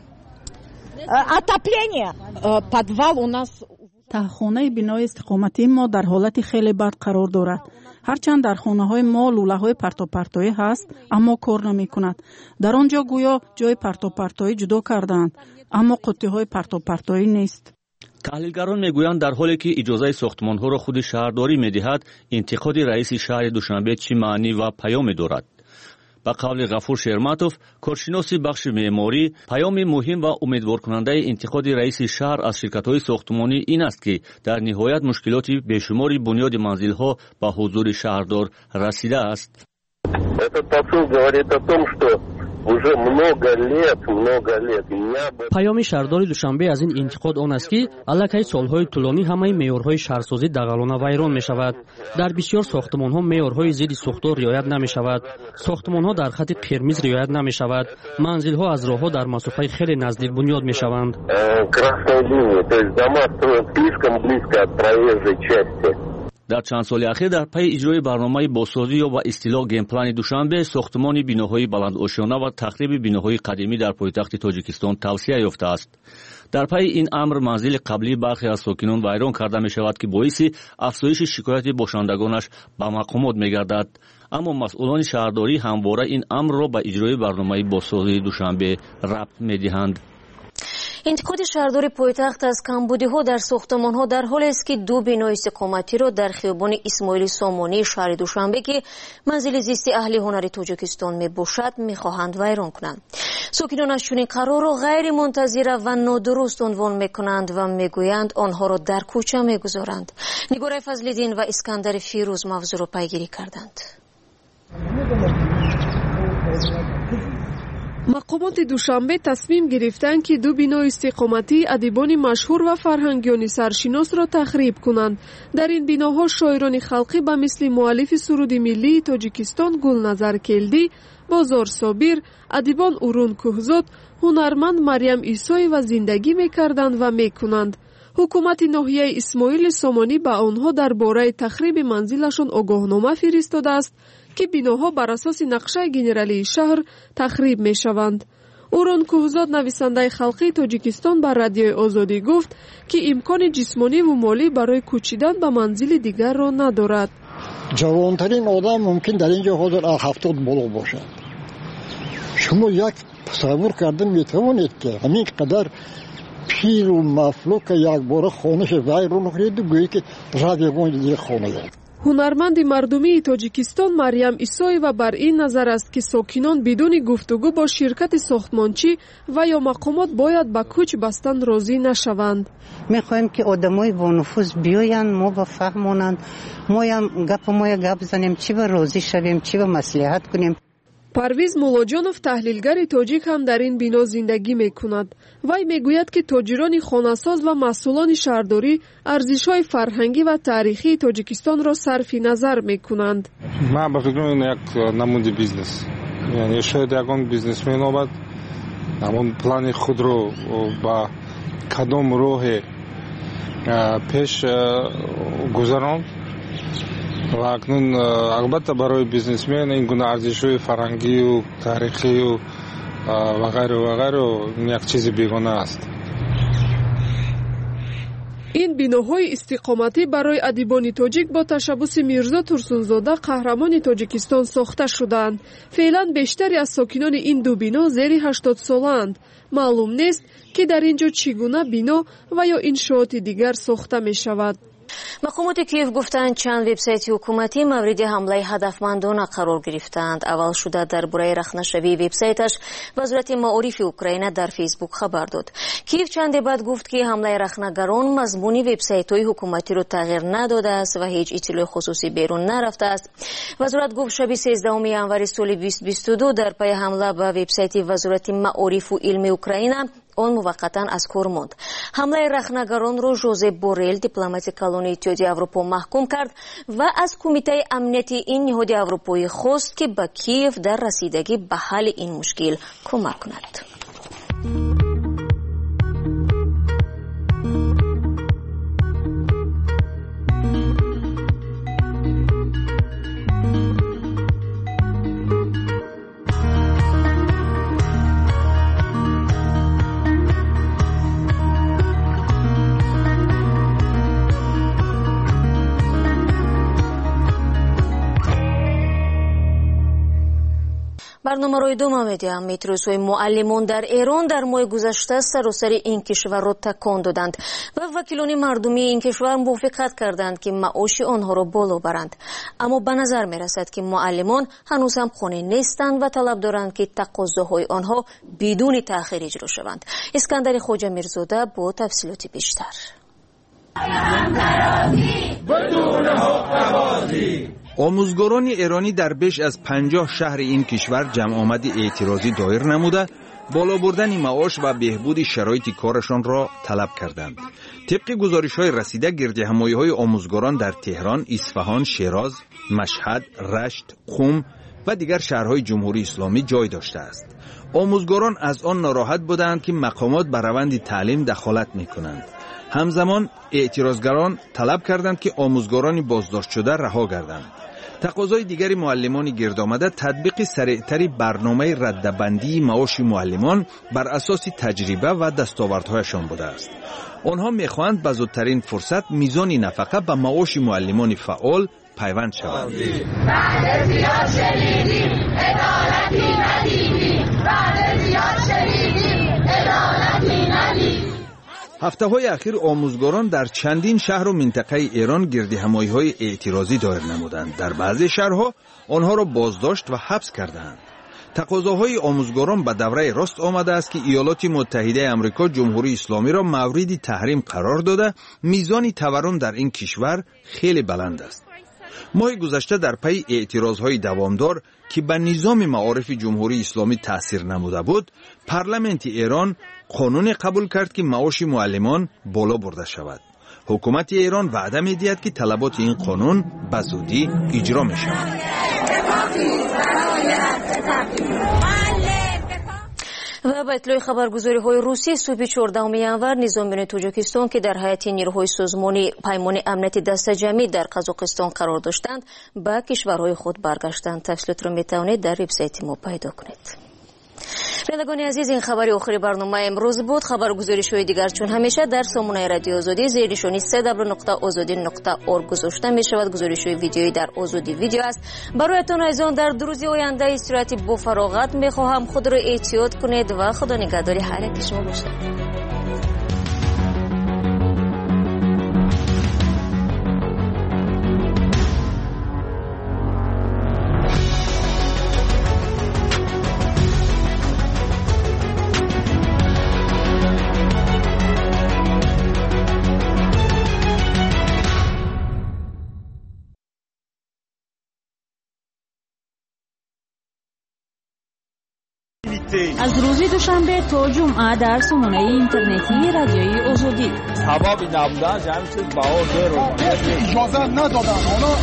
U: отопление. подвал у нас
V: تهخانه بنای استقامتی ما در حالت خیلی بد قرار دارد. هرچند در خانه های ما لوله های پرتوپرتویی هست اما کار نمی کند. در آنجا گویا جای پرتوپرتویی جدا کردند اما قطی های پرتوپرتویی نیست.
T: تحلیلگران میگویند در حالی که اجازه ساختمان ها را خود شهرداری میدهد، انتقاد رئیس شهر دوشنبه چه معنی و پیام دارد؟ با قول غفور شرمتوف، کارشناس بخش معماری، پیام مهم و امیدوارکننده انتقاد رئیس شهر از شرکت‌های ساختمانی این است که در نهایت مشکلات بیشماری بنیاد منزل‌ها به حضور شهردار رسیده است.
K: پیام شهردار دوشنبه از این انتقاد آن است که الکی سالهای طولانی همه معیارهای شهرسازی دغلانه ویران می شود. در بسیار ساختمان‌ها معیارهای ضد سوختار رعایت نمی شود. ساختمان‌ها در خط قرمز رعایت نمی شود. منزل‌ها از راه‌ها در مسافت خیلی نزدیک بنیاد می شوند.
T: در چند سال اخیر در پی اجرای برنامه بازسازی یا با اصطلاح گیم پلان دوشنبه ساختمان بیناهای بلندآشیانه و تخریب بیناهای قدیمی در پایتخت تاجیکستان توسعه یافته است. در پی این امر منزل قبلی برخی از ساکنان ویران کرده می شود که باعث افزایش شکایت باشندگانش به مقامات می گردد. اما مسئولان شهرداری همواره این امر را به اجرای برنامه بازسازی دوشنبه ربط می دهند.
A: انتقاد شهرداری پایتخت از کمبودی‌ها در ساختمان‌ها در حالی است که دو بینای استقامتی را در خیابان اسماعیل سامانی شهر دوشنبه که منزل زیست اهل هنر تاجیکستان میباشد میخواهند ویران کنند. ساکنان از چنین قرار را غیر منتظره و نادرست عنوان میکنند و میگویند آنها را در کوچه میگذارند. نگار فضل‌الدین و اسکندر فیروز موضوع را پیگیری کردند.
B: مقامات دوشنبه تصمیم گرفتند که دو بینای استقامتی ادیبان مشهور و فرهنگیان سرشناس را تخریب کنند. در این بیناها شاعران خلقی به مثل مؤلف سرود ملی تاجیکستان گلنظر کلدی، بازار صابر، ادیبان اورون کوهزاد، هنرمند مریم عیسوی و زندگی میکردند و میکنند. حکومت ناحیه اسماعیل سامانی به آنها درباره تخریب منزلشان آگاهنامه فرستاده است که بیناها بر اساس نقشه گنرالی شهر تخریب می شوند. اورون کوهزاد نویسنده خلقی تاجیکستان بر رادیوی آزادی گفت که امکان جسمانی و مالی برای کوچیدن به منزل دیگر را ندارد.
Q: جوانترین آدم ممکن در اینجا حاضر هفتاد بالا باشد. شما یک تصور کردن می توانید که همین قدر پیر و مفلوک یک بار خانش ویران کرد و گویی که رادیوگان دیگه خانه دارد.
B: هنرمند مردمی تاجیکستان مریم عیسوی و بر این نظر است که ساکنان بدون گفتگو با شرکت ساختمانچی و یا مقامات باید به کوچ بستن راضی نشوند.
G: میخوایم که آدمای با نفوذ بیاین، ما با فهمونند، ما هم گپ ما گپ زنیم، چی به راضی شویم، چی به مصلحت کنیم.
B: پرویز مولاجانов تحلیلگر تاجیک هم در این بنا زندگی میکند. وی میگوید که تاجران خانه‌ساز و مسئولان شهرداری ارزش‌های فرهنگی و تاریخی تاجیکستان را صرف نظر میکنند.
W: من به فکر این یک نمود بیزنس، یعنی شاید یکان بیزنسمن آمد همون پلان خود رو با کدام راه پیش گذراند و اکنون البته برای بیزنسمن این گونه ارزش‌های فرهنگی و تاریخی و و غیره و غیره یک چیز بیگانه است.
B: این بیناهای استقامتی برای ادیبان تاجیک با تشبث میرزا ترسونزاده قهرمان تاجیکستان ساخته شدند. فعلا بیشتری از ساکنان این دو بنا زیر هشتاد سالند. معلوم نیست که در اینجا چگونه بنا و یا انشاءات دیگر ساخته می شود.
A: مقامات کیف گفتند چند وبسایت حکومتی مورد حمله هدفمندانه قرار گرفتند. اول شده درباره رخنه‌شوی وبسایتش وزارت معارف اوکراین در فیسبوک خبر داد. کیف چند بعد گفت که حمله رخنه‌گران مضمون وبسایت‌های حکومتی را تغییر نداده است و هیچ اطلاع خصوصی بیرون نرفته است. وزارت گفت شب سیزدهم ینوار سال بیست بیست و دو در پی حمله به وبسایت وزارت معارف و علم اوکراین آن موقتا از کار ماند. حمله رخنه‌گران را ژوزپ بورل دیپلمات کلان اتحادیه اروپا محکوم کرد و از کمیته امنیتی این نهاد اروپایی خواست که به کیف در رسیدگی به حل این مشکل کمک کند. برنامه روی دوم میدیم. میتروسوی معلمان در ایران در ماه گذشته سراسر این کشور را تکان دادند و وکیلان مردمی این کشور موافقت کردند که معاش آنها را بالا برند. اما به نظر می رسد که معلمان هنوز هم خانه نیستند و طلب دارند که تقاضاهای آنها بدون تأخیر اجرا شوند. اسکندر خواجه میرزاده با تفصیلات بیشتر.
X: آموزگاران ایرانی در بیش از پنجاه شهر این کشور جمع آمد اعتراضی دایر نموده بالا بردن معاش و بهبود شرایط کارشان را طلب کردند. طبق گزارش‌های رسیده گردهمایی‌های آموزگاران در تهران، اصفهان، شیراز، مشهد، رشت، قم و دیگر شهرهای جمهوری اسلامی جای داشته است. آموزگاران از آن ناراحت بودند که مقامات بر روند تعلیم دخالت می‌کنند. همزمان اعتراضگران طلب کردند که آموزگاران بازداشت شده رها گردند. تقاضای دیگری معلمان گرد آمده تطبیق سریعتری برنامه رده‌بندی معاش معلمان بر اساس تجربه و دستاوردهایشان بوده است. آنها می‌خواهند به زودترین فرصت میزان نفقه به معاش معلمان فعال پیوند شود. بعد زیاد شنیدیم عدالتی ندیدیم، بعد زیاد شنیدیم عدالتی ندیدیم. هفته های اخیر آموزگاران در چندین شهر و منطقه ایران گرد همایی های اعتراضی دایر نمودند. در بعضی شهرها آنها را بازداشت و حبس کردند. تقاضاهای آموزگاران به دوره راست آمده است که ایالات متحده آمریکا جمهوری اسلامی را مورد تحریم قرار داده. میزان تورم در این کشور خیلی بلند است. ماه گذشته در پی اعتراضهای دوامدار که به نظام معارف جمهوری اسلامی تأثیر نموده بود، پارلمانت ایران قانون قبول کرد که معاش معلمان بالا برده شود. حکومت ایران وعده می‌دهد که طلبات این قانون به زودی اجرا می‌شود.
A: و با اطلاع خبرگزاری های روسی صبح چهاردهم ینور نظامیان تاجیکستان که در هیئت نیروهای سازمان پیمان امنیت دست جمعی در قزاقستان قرار داشتند به کشورهای خود برگشتند. تفصیلات را میتوانید در وبسایت ما پیدا کنید. بینندگان عزیز، این خبری آخری برنامه امروز بود. خبرگزاری‌های دیگر چون همیشه در سامانه رادیو آزادی زیر نشانی سه دبلیو نقطه آزادی نقطه اورگ گذاشته می شود. گزارش‌های ویدیویی در آزادی ویدیو است. برایتان عزیزان در دو روز آینده استراحتی با فراغت می خواهم. خود را احتیاط کنید و خدا نگهداری هر یک شما باشد.
E: از روز دوشنبه تا جمعه در سامانه اینترنتی رادیوی آزادی.
I: سبب نبودن جمع چیز بهار رو
J: اجازه ندادن.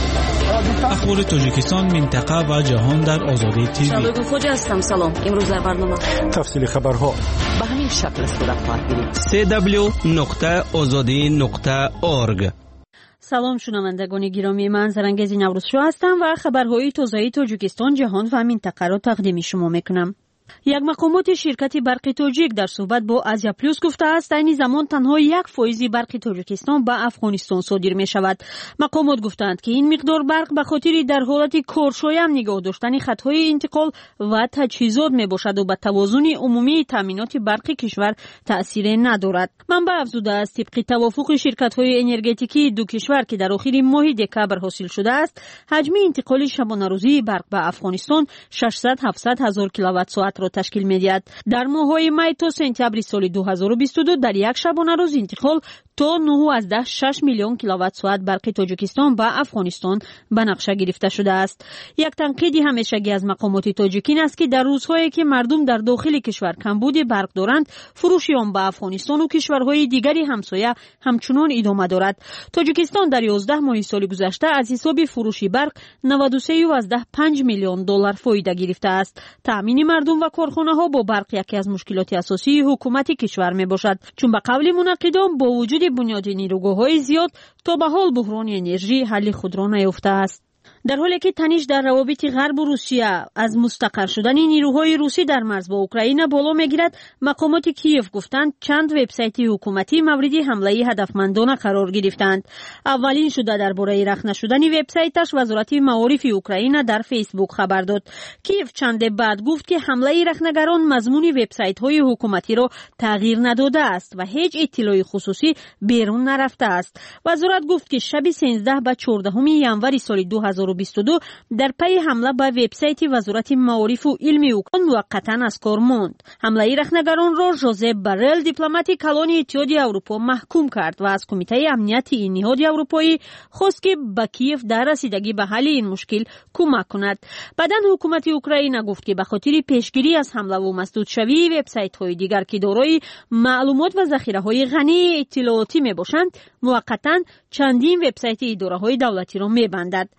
J: حالا
N: اخبار تاجیکستان، منطقه و جهان در آزادی تیوی.
A: شادو خوجا هستم. سلام. امروز در برنامه
C: تفصیل خبرها
E: به همین شکل است در خواهد گیرید.
N: سه دبلیو نقطه آزادی نقطه اورگ.
E: سلام شنوندگان گرامی، من زرنگز نوروز شو هستم و خبرهای تازه تاجیکستان، جهان و منطقه را تقدیم شما میکنم. یک مقامات شرکت برق تاجیک در صحبت با آزیا پلوس گفته است این زمان تنها یک فایز برق تاجیکستان به افغانستان صادر می شود. مقامات گفتند که این مقدار برق به خاطر در حالت کارشایم نگاه داشتن خطهای انتقال و تجهیزات می باشد و به توازن عمومی تامینات برق کشور تأثیر ندارد. منبع افزوده است طبق توافق شرکت های انرژتیکی دو کشور که در آخر ماه دکامبر حاصل شده است، حجم انتقال شبانه روزی برق به افغانستان ششصد هفتصد هزار کیلووات ساعت را تشکیل می‌دهد. در ماه‌های می تا سپتامبر سال دو هزار و بیست و دو در یک شبانه روز انتقال تا نه از ده شش میلیون کیلووات ساعت برق تاجیکستان به افغانستان به نقشه گرفته شده است. یک تنقید همیشگی از مقامات تاجیک این است که در روزهایی که مردم در داخل کشور کمبود برق دارند، فروش آن به افغانستان و کشورهای دیگری همسایه همچنان ادامه دارد. تاجیکستان در یازده ماه سال گذشته از حساب فروش برق نود و سه و پنج میلیون دلار فایده گرفته است. تامین مردم و کارخانه‌ها با برق یکی از مشکلات اساسی حکومت کشور میباشد، چون به قول منقدان با وجود بنیاد نیروگاه‌های زیاد تا به حال بحران انرژی حل خود را نیافته است. در حالی که تنش در روابط غرب و روسیه از مستقر شدن نیروهای روسی در مرز با اوکراین بالا میگیرد، مقامات کیف گفتند چند وبسایت حکومتی مورد حمله هدفمندانه قرار گرفتند. اولین شده درباره رخ نشدن وبسایتش وزارت معارف اوکراین در فیسبوک خبر داد. کیف چند بعد گفت که حمله رخنگران مضمون وبسایت‌های حکومتی را تغییر نداده است و هیچ اطلاع خصوصی بیرون نرفته است. وزارت گفت که شب سیزده و چهاردهم ینور سال دو هزار و بیست و دو در پی حمله به وبسایت وزارت معارف و علم اوکراین موقتا از کار ماند. حمله رخنگران را ژوزپ بارل دیپلمات کلان اتحادیه اروپا محکوم کرد و از کمیته امنیتی این نهاد اروپایی خواست که به کیف در رسیدگی به حل این مشکل کمک کند. بعداً حکومت اوکراین گفت که به خاطر پیشگیری از حمله و مسدود شوی وبسایت‌های دیگر که دارای معلومات و ذخیره‌های غنی اطلاعاتی میباشند، موقتا چندین وبسایت اداره‌های دولتی را میبندد. هنگامی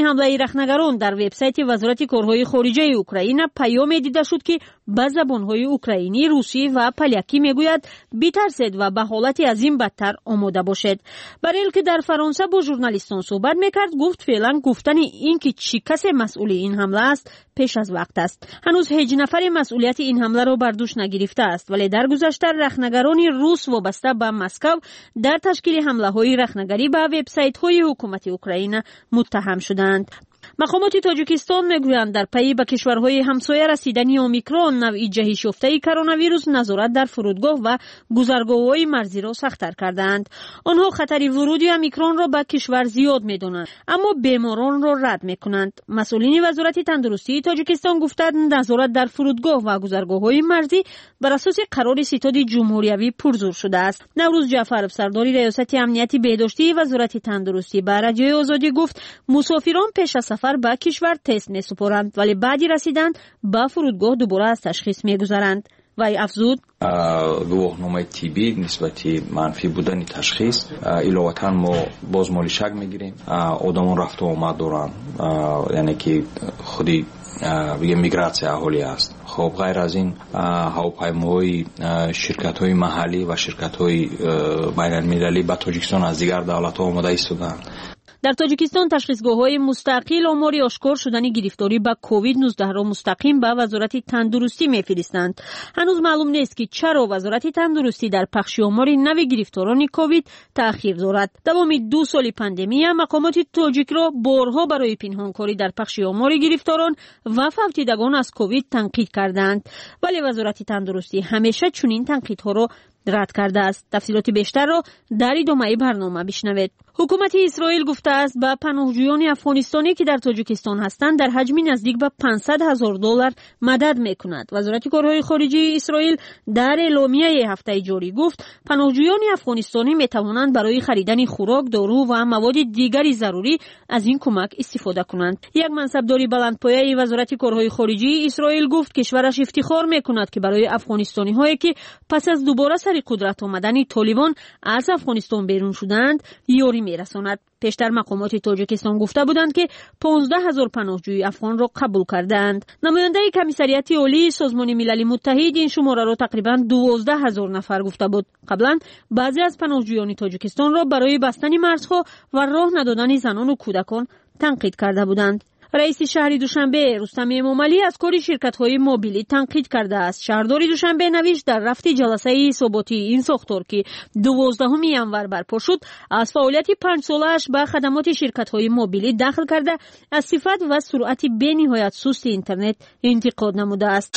E: ҳамлаи рахнагарон дар вебсайти вазорати корҳои хориҷаи Украина паёме дида шуд, ки ба забонҳои украинӣ, русӣ ва полякӣ мегӯяд битарсед ва ба ҳолати аз ин бадтар омода бошед. Барел, ки дар Фаронса бо журналистон суҳбат мекард, гуфт феълан гуфтани ин ки чӣ касе масъули ин ҳамла аст пеш аз вақт аст. ҳанӯз ҳеҷ нафаре масъулияти ин ҳамларо бар дӯш нагирифтааст, вале дар гузашта рахнагарони рус вобаста ба Москав дар ташкили ҳамлаҳои рахнагарӣ ба вебсайтҳои ҳукумати Украина муттаҳам шуданд. мақомоти тоҷикистон мегӯянд дар пайи ба кишварҳои ҳамсоя расидани омикрон навъи ҷаҳишёфтаи коронавирус назорат дар фурудгоҳ ва гузаргоҳҳои марзиро сахттар кардаанд. онҳо хатари вуруди омикронро ба кишвар зиёд медонанд, аммо беморонро рад мекунанд. масъулини вазорати тандурустии тоҷикистон гуфтанд, назорат дар фурудгоҳ ва гузаргоҳҳои марзӣ бар асоси қарори ситоди ҷумҳуриявӣ пурзур шудааст. наврӯз ҷаъфаров, сардори раёсати амнияти беҳдоштии вазорати тандурустӣ, ба радиои озодӣ гуфт, мусофирон пеш аз сафар ба кишвар тест месупоранд, вале баъди расидан ба фурудгоҳ дубора аз ташхис мегузаранд. вай афзуд:
F: гувоҳномаи тиббӣ нисбати манфӣ будани ташхис, иловатан мо боз моли шак мегирем. одамон рафту омад доранд, яъне ки худи бигем мигратсия аҳолӣ аст. хоб ғайр аз ин ҳавопаймоҳои ширкатҳои маҳаллӣ ва ширкатҳои байналмилалӣ ба тоҷикистон аз дигар давлатҳо омода истоданд.
E: дар тоҷикистон ташхисгоҳҳои мустақил омори ошкор шудани гирифторӣ ба ковид нуздаҳ-ро мустақим ба вазорати тандурустӣ мефиристанд. ҳанӯз маълум нест, ки чаро вазорати тандурустӣ дар пахши омори нави гирифторони ковид таъхир дорад. давоми ду соли пандемия мақомоти тоҷикро борҳо барои пинҳонкорӣ дар пахши омори гирифторон ва фавтидагон аз ковид танқид карданд, вале вазорати тандурустӣ ҳамеша чунин танқидҳоро рад кардааст. тафсилоти бештарро дар идомаи барнома бишнавед. ҳукумати Исроил гуфтааст, ба паноҳҷӯёни афғонистонӣ, ки дар тоҷикистон ҳастанд, дар ҳаҷми наздик ба пансад ҳазор доллар мадад мекунад. вазорати корҳои хориҷии Исроил дар эъломияи ҳафтаи ҷорӣ гуфт, паноҳҷӯёни афғонистонӣ метавонанд барои харидани хӯрок, дору ва маводи дигари зарурӣ аз ин кӯмак истифода кунанд. як мансабдори баландпояи вазорати корҳои хориҷии Исроил гуфт, кишвараш ифтихор мекунад, ки барои афғонистониҳое, ки пас аз дубора сари қудрат омадани Толибон аз Афғонистон берун шуданд, ёрӣ мерасонад. пештар мақомоти тоҷикистон гуфта буданд, ки понздаҳ ҳазор паноҳҷӯи афғонро қабул кардаанд. намояндаи комиссарияти олии созмони милали муттаҳид ин шумораро тақрибан дувоздаҳ ҳазор нафар гуфта буд. қаблан баъзе аз паноҳҷӯёни тоҷикистонро барои бастани марзҳо ва роҳ надодани занону кӯдакон танқид карда буданд. раиси шаҳри Душанбе Рустами Эмомалӣ аз кори ширкатҳои мобилӣ танқид кардааст. шаҳрдори Душанбе навишт дар рафти ҷаласаи ҳисоботии ин сохтор, ки дувоздаҳуми январ барпо шуд, аз фаъолияти панҷсолааш ба хадамоти ширкатҳои мобилӣ дахл карда, аз сифат ва суръати бениҳоят сусти интернет интиқод намудааст.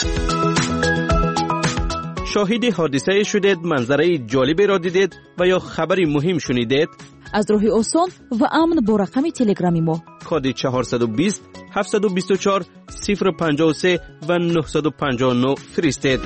N: шоҳиди ҳодисае шудед, манзараи ҷолиберо дидед ва ё хабари муҳим шунидед?
L: аз роҳи осон ва амн бо рақами телеграми мо
N: коди чаҳорсаду бист ҳафтсаду бисту чор сифр панҷоҳу се ва нуҳсаду панҷоҳу нӯ фиристед.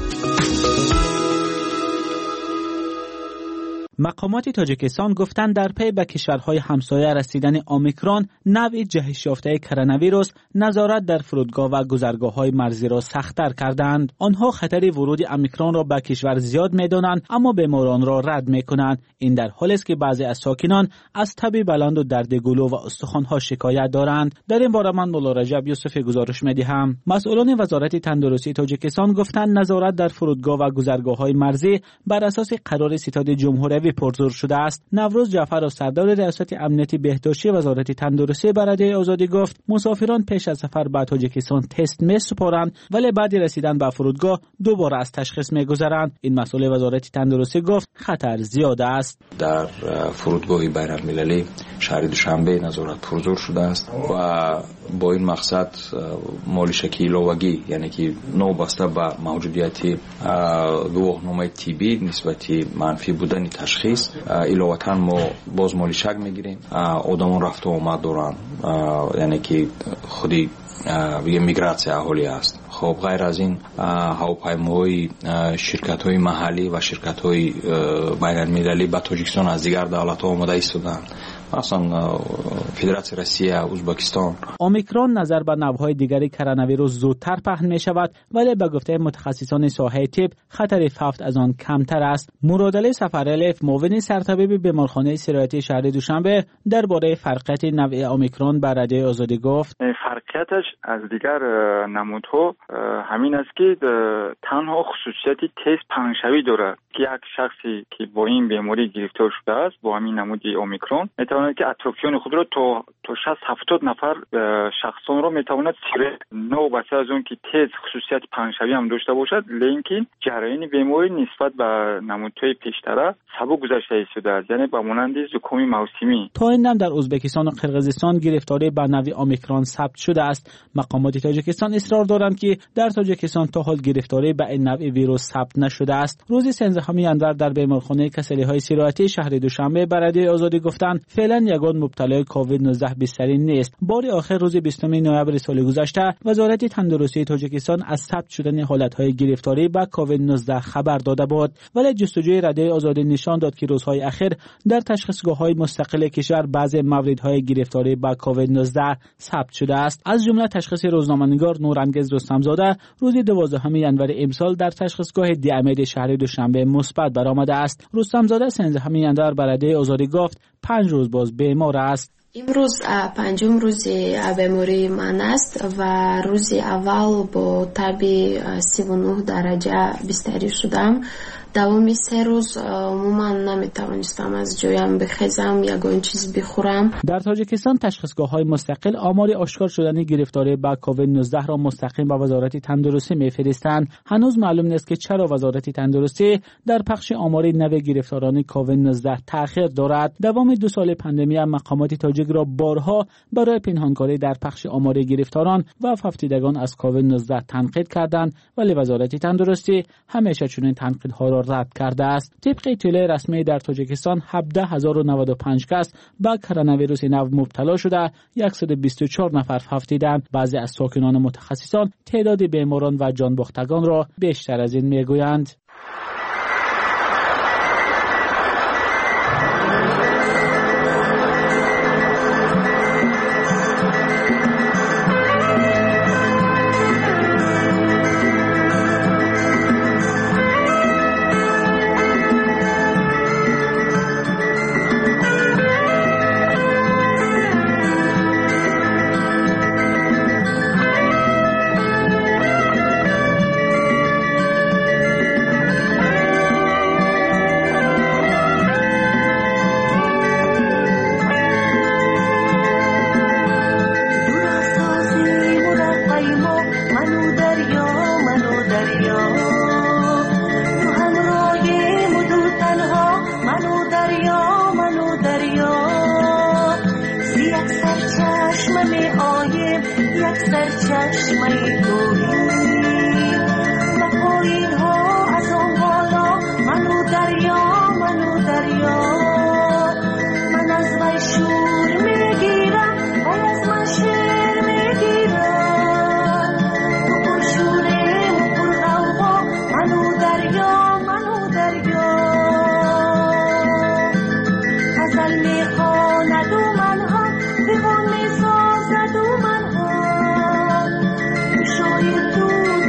O: مقامات تاجیکستان گفتند در پی به کشورهای همسایه رسیدن اومیکرون نوع جهش یافته کرونا ویروس نظارت در فرودگاه و گذرگاه‌های مرزی را سخت‌تر کردند. آنها خطر ورود اومیکرون را به کشور زیاد می‌دانند اما بیماران را رد می‌کنند. این در حالی است که بعضی از ساکنان از تب بلند و درد گلو و استخوان‌ها شکایت دارند. در این باره من مولا رجب یوسفی گزارش می‌دهم. مسئولان وزارت تندرستی تاجیکستان گفتند نظارت در فرودگاه و گذرگاه‌های مرزی بر اساس قرار ستاد جمهوری پرزور شده است. نوروز جعفر سردار ریاست امنیت بهداشتی وزارت تندرستی به رادیوی آزادی گفت مسافران پیش از سفر به تاجیکستان تست می‌سپارند ولی بعد رسیدن به فرودگاه دوباره از تشخیص می‌گذرند. این مسئول وزارت تندرستی گفت خطر زیاد است.
F: در فرودگاه بین‌المللی شهر دوشنبه نظارت پرزور شده است و با این مقصد مالشکی ایلاوگی یعنی که نو بسته به موجودیت گواهنامه تیبی نسبتی منفی بودن تشخیص ایلاوطن ما باز مالشک میگیریم. آدمان رفت و آمد دارن یعنی که خودی یه میگراتسیا اهالی است. خب غیر از این هواپیماهای شرکت‌های محلی و شرکت‌های بین‌المللی به تاجیکستان از دیگر دولت‌ها آماده ایستادند اصلا فدراسیون روسیه، ازبکستان.
O: اومیکرون نظر به نوع‌های دیگری کرونا ویروس زودتر پهن می شود، ولی به گفته متخصصان ساحه طب خطر فوت از آن کمتر است. مرادعلی سفرالف، معاون سرطبیب بیمارخانه سرایتی شهر دوشنبه درباره فرقیت نوع اومیکرون بر رادیو آزادی گفت:
D: فرقیتش از دیگر نمودها همین است که تنها خصوصیتی تیز پهنشوی دارد که یک شخصی که با این بیماری گرفتار شده است با همین نمود اومیکرون میتواند که اطرافیان خود را تا تا شصت هفتاد نفر شخصان را میتواند سیره نو بسته از اون که تیز خصوصیت پهنشوی هم داشته باشد، لیکن جریان بیماری نسبت به نمودهای پیشتر سبک گذشته شده است، یعنی به مانند زکام موسمی.
O: تا این دم در ازبکستان و قرقیزستان گرفتاری به نوع اومیکرون ثبت شده است. مقامات تاجیکستان اصرار دارند که در تاجیکستان تا حال گرفتاری به این نوع ویروس ثبت نشده است. روز سیزدهم ژانویه در بیمارخانه کسلی‌های سرایتی شهر دوشنبه بر رادیو آزادی گفتند فعلا یگان مبتلای کووید نوزده بستری نیست. بار آخر روز بیستم نوامبر سال گذشته وزارت تندرستی تاجیکستان از ثبت شدن حالت‌های گرفتاری به کووید نوزده خبر داده بود، ولی جستجوی رادیو آزادی نشان داد که روزهای اخیر در تشخیصگاه‌های مستقل کشور بعضی موردهای گرفتاری به کووید نوزده ثبت شده است. از جمله تشخیص روزنامه‌نگار نورانگیز رستمزاده روز دوازدهم ژانویه امسال در تشخیصگاه دی امید شهر دوشنبه مثبت برآمده است. رستمزاده سیزدهم ژانویه بر رادیو آزادی گفت پنج روز باز بیمار است.
H: امروز پنجم روز بیماری من است و روز اول با تب سی و نه درجه بستری شدم. دوامی سه روز عموما نمیتوانستم از جایم بخیزم، یگان چیز بخورم.
O: در تاجیکستان تشخیصگاه‌های مستقل آمار آشکار شدن گرفتاری به کووید نوزده را مستقیم به وزارت تندرستی می‌فرستند. هنوز معلوم نیست که چرا وزارت تندرستی در پخش آمار نو گرفتاران کووید نوزده تأخیر دارد. دوام دو سال پاندمی مقامات تاجیک را بارها برای پنهانکاری در پخش آمار گرفتاران و فوتیدگان از کووید نوزده تنقید کردند، ولی وزارت تندرستی همیشه چنین تنقیدها را رد کرده است. طبق اطلاع رسمی در تاجیکستان هفده هزار و نود و پنج کس به کرونا ویروس نو مبتلا شده، صد و بیست و چهار نفر فوتیدند. بعضی از ساکنان متخصصان تعداد بیماران و جانباختگان را بیشتر از این میگویند.
P: تو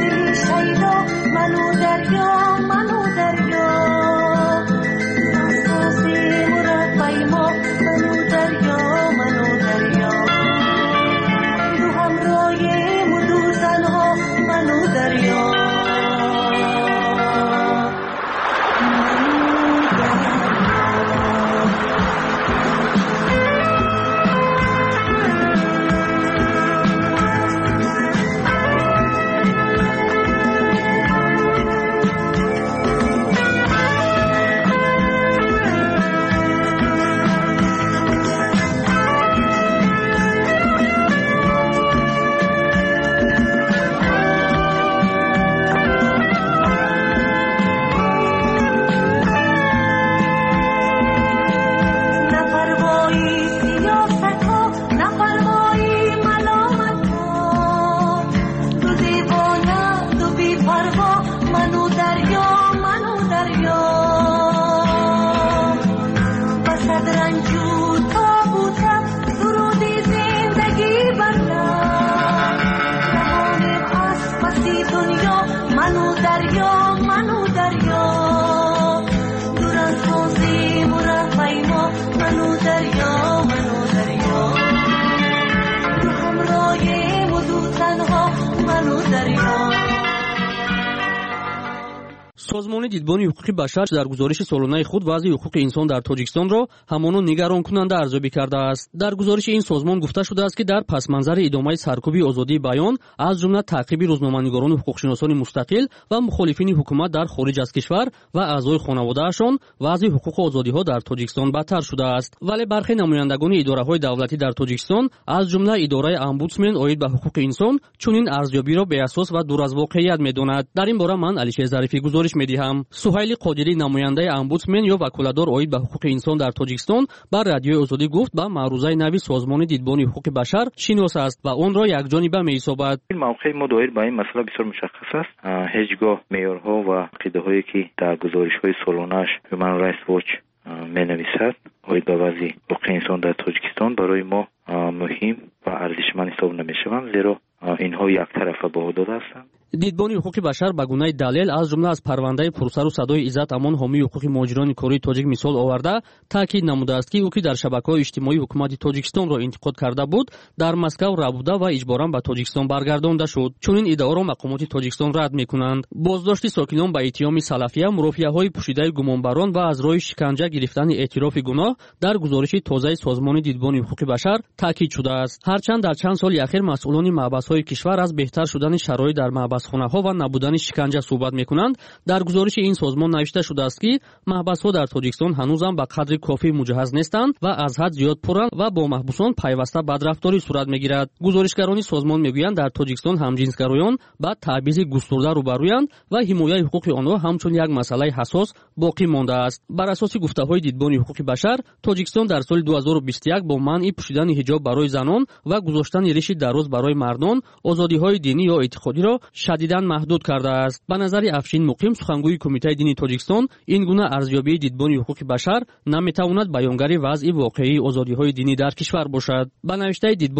K: созмони дидбони ҳуқуқи башар дар гузориши солонаи худ вазъи ҳуқуқи инсон дар тоҷикистонро ҳамоно нигаронкунанда арзёбӣ кардааст. Дар гузориши ин созмон гуфта шудааст ки дар пасманзари идомаи саркӯби озодии баён аз ҷумла таъқиби рӯзноманигорони ҳуқуқшиносони мустақил ва мухолифини ҳукумат дар хориҷ аз кишвар ва аъзои хонаводаашон вазъи ҳуқуқу озодиҳо дар тоҷикистон бадтар шудааст. Вале бархе намояндагони идораҳои давлатӣ дар тоҷикистон аз ҷумла идораи омбудсмен оид ба ҳуқуқи инсон чунин арзёбиро беасос ва дур аз воқеият медонад. дар ин бора ман алишер зарифӣ гузориш медиҳам. суҳайли қодирӣ намояндаи омбудсмен ё ваколадор оид ба ҳуқуқи инсон дар тоҷикистон ба радиои озодӣ гуфт ба маърузаи нави созмони дидбони ҳуқуқи башар шинос аст ва онро якҷониба меҳисобад.
M: мавқеи мо доир ба ин масъала бисёр мушаххас аст. ҳеҷ гоҳ меъёрҳо ва ақидаҳое ки дар гузоришҳои солонааш Human Rights Watch менависад оид ба вазъи ҳуқуқи инсон дар тоҷикистон барои мо муҳим ва арзишманд ҳисоб намешаванд, зеро инҳо яктарафа баҳо дода ҳастанд.
K: дидбони ҳуқуқи башар ба гунаи далел аз ҷумла аз парвандаи пурсару садои Иззат Амон ҳомии ҳуқуқи муҳоҷирони кории тоҷик мисол оварда таъкид намудааст ки ӯ ки дар шабакаҳои иҷтимоии ҳукумати Тоҷикистонро интиқод карда буд, дар Москав рабуда ва иҷборан ба Тоҷикистон баргардонда шуд. Чунин иддаоро мақомоти Тоҷикистон рад мекунанд. боздошти сокинон ба иттиҳоми салафия, мурофиаҳои пӯшидаи гумонбарон ва аз роҳи шиканҷа гирифтани эътирофи гуноҳ дар гузориши тозаи созмони дидбони ҳуқуқи башар таъкид шудааст. ҳарчанд дар чанд соли ахир масъулони маъбасҳои кишвар аз беҳтар шудани шароит дар маъбасхонаҳо ва набудани шиканҷа суҳбат мекунанд. дар гузориши ин созмон навишта шудааст ки маҳбасҳо дар тоҷикистон ҳанӯзам ба қадри кофӣ муҷаҳҳаз нестанд ва аз ҳад зиёд пурранд ва бо маҳбусон пайваста бадрафторӣ сурат мегирад. гузоришгарони созмон мегӯянд дар тоҷикистон ҳамҷинсгароён ба таъбизи густурда рӯбарӯянд ва ҳимояи ҳуқуқи онҳо ҳамчун як масъалаи ҳассос боқӣ мондааст. бар асоси гуфтаҳои дидбони ҳуқуқи башар, тоҷикистон дар соли ду ҳазору бисту як бо манъи пӯшидани ҳиҷоб барои занон ва гузоштани риши дароз барои мардон озодиҳои динӣ ё эътиқодиро шадидан маҳдуд кардааст. ба назари Афшин Муқим, сухангӯи Кумитаи дини Тоҷикистон, ин гуна арзёбии дидбони ҳуқуқи башар наметавонад баёнгари вазъи воқеии озодиҳои динӣ дар кишвар бошад. ба навиштаи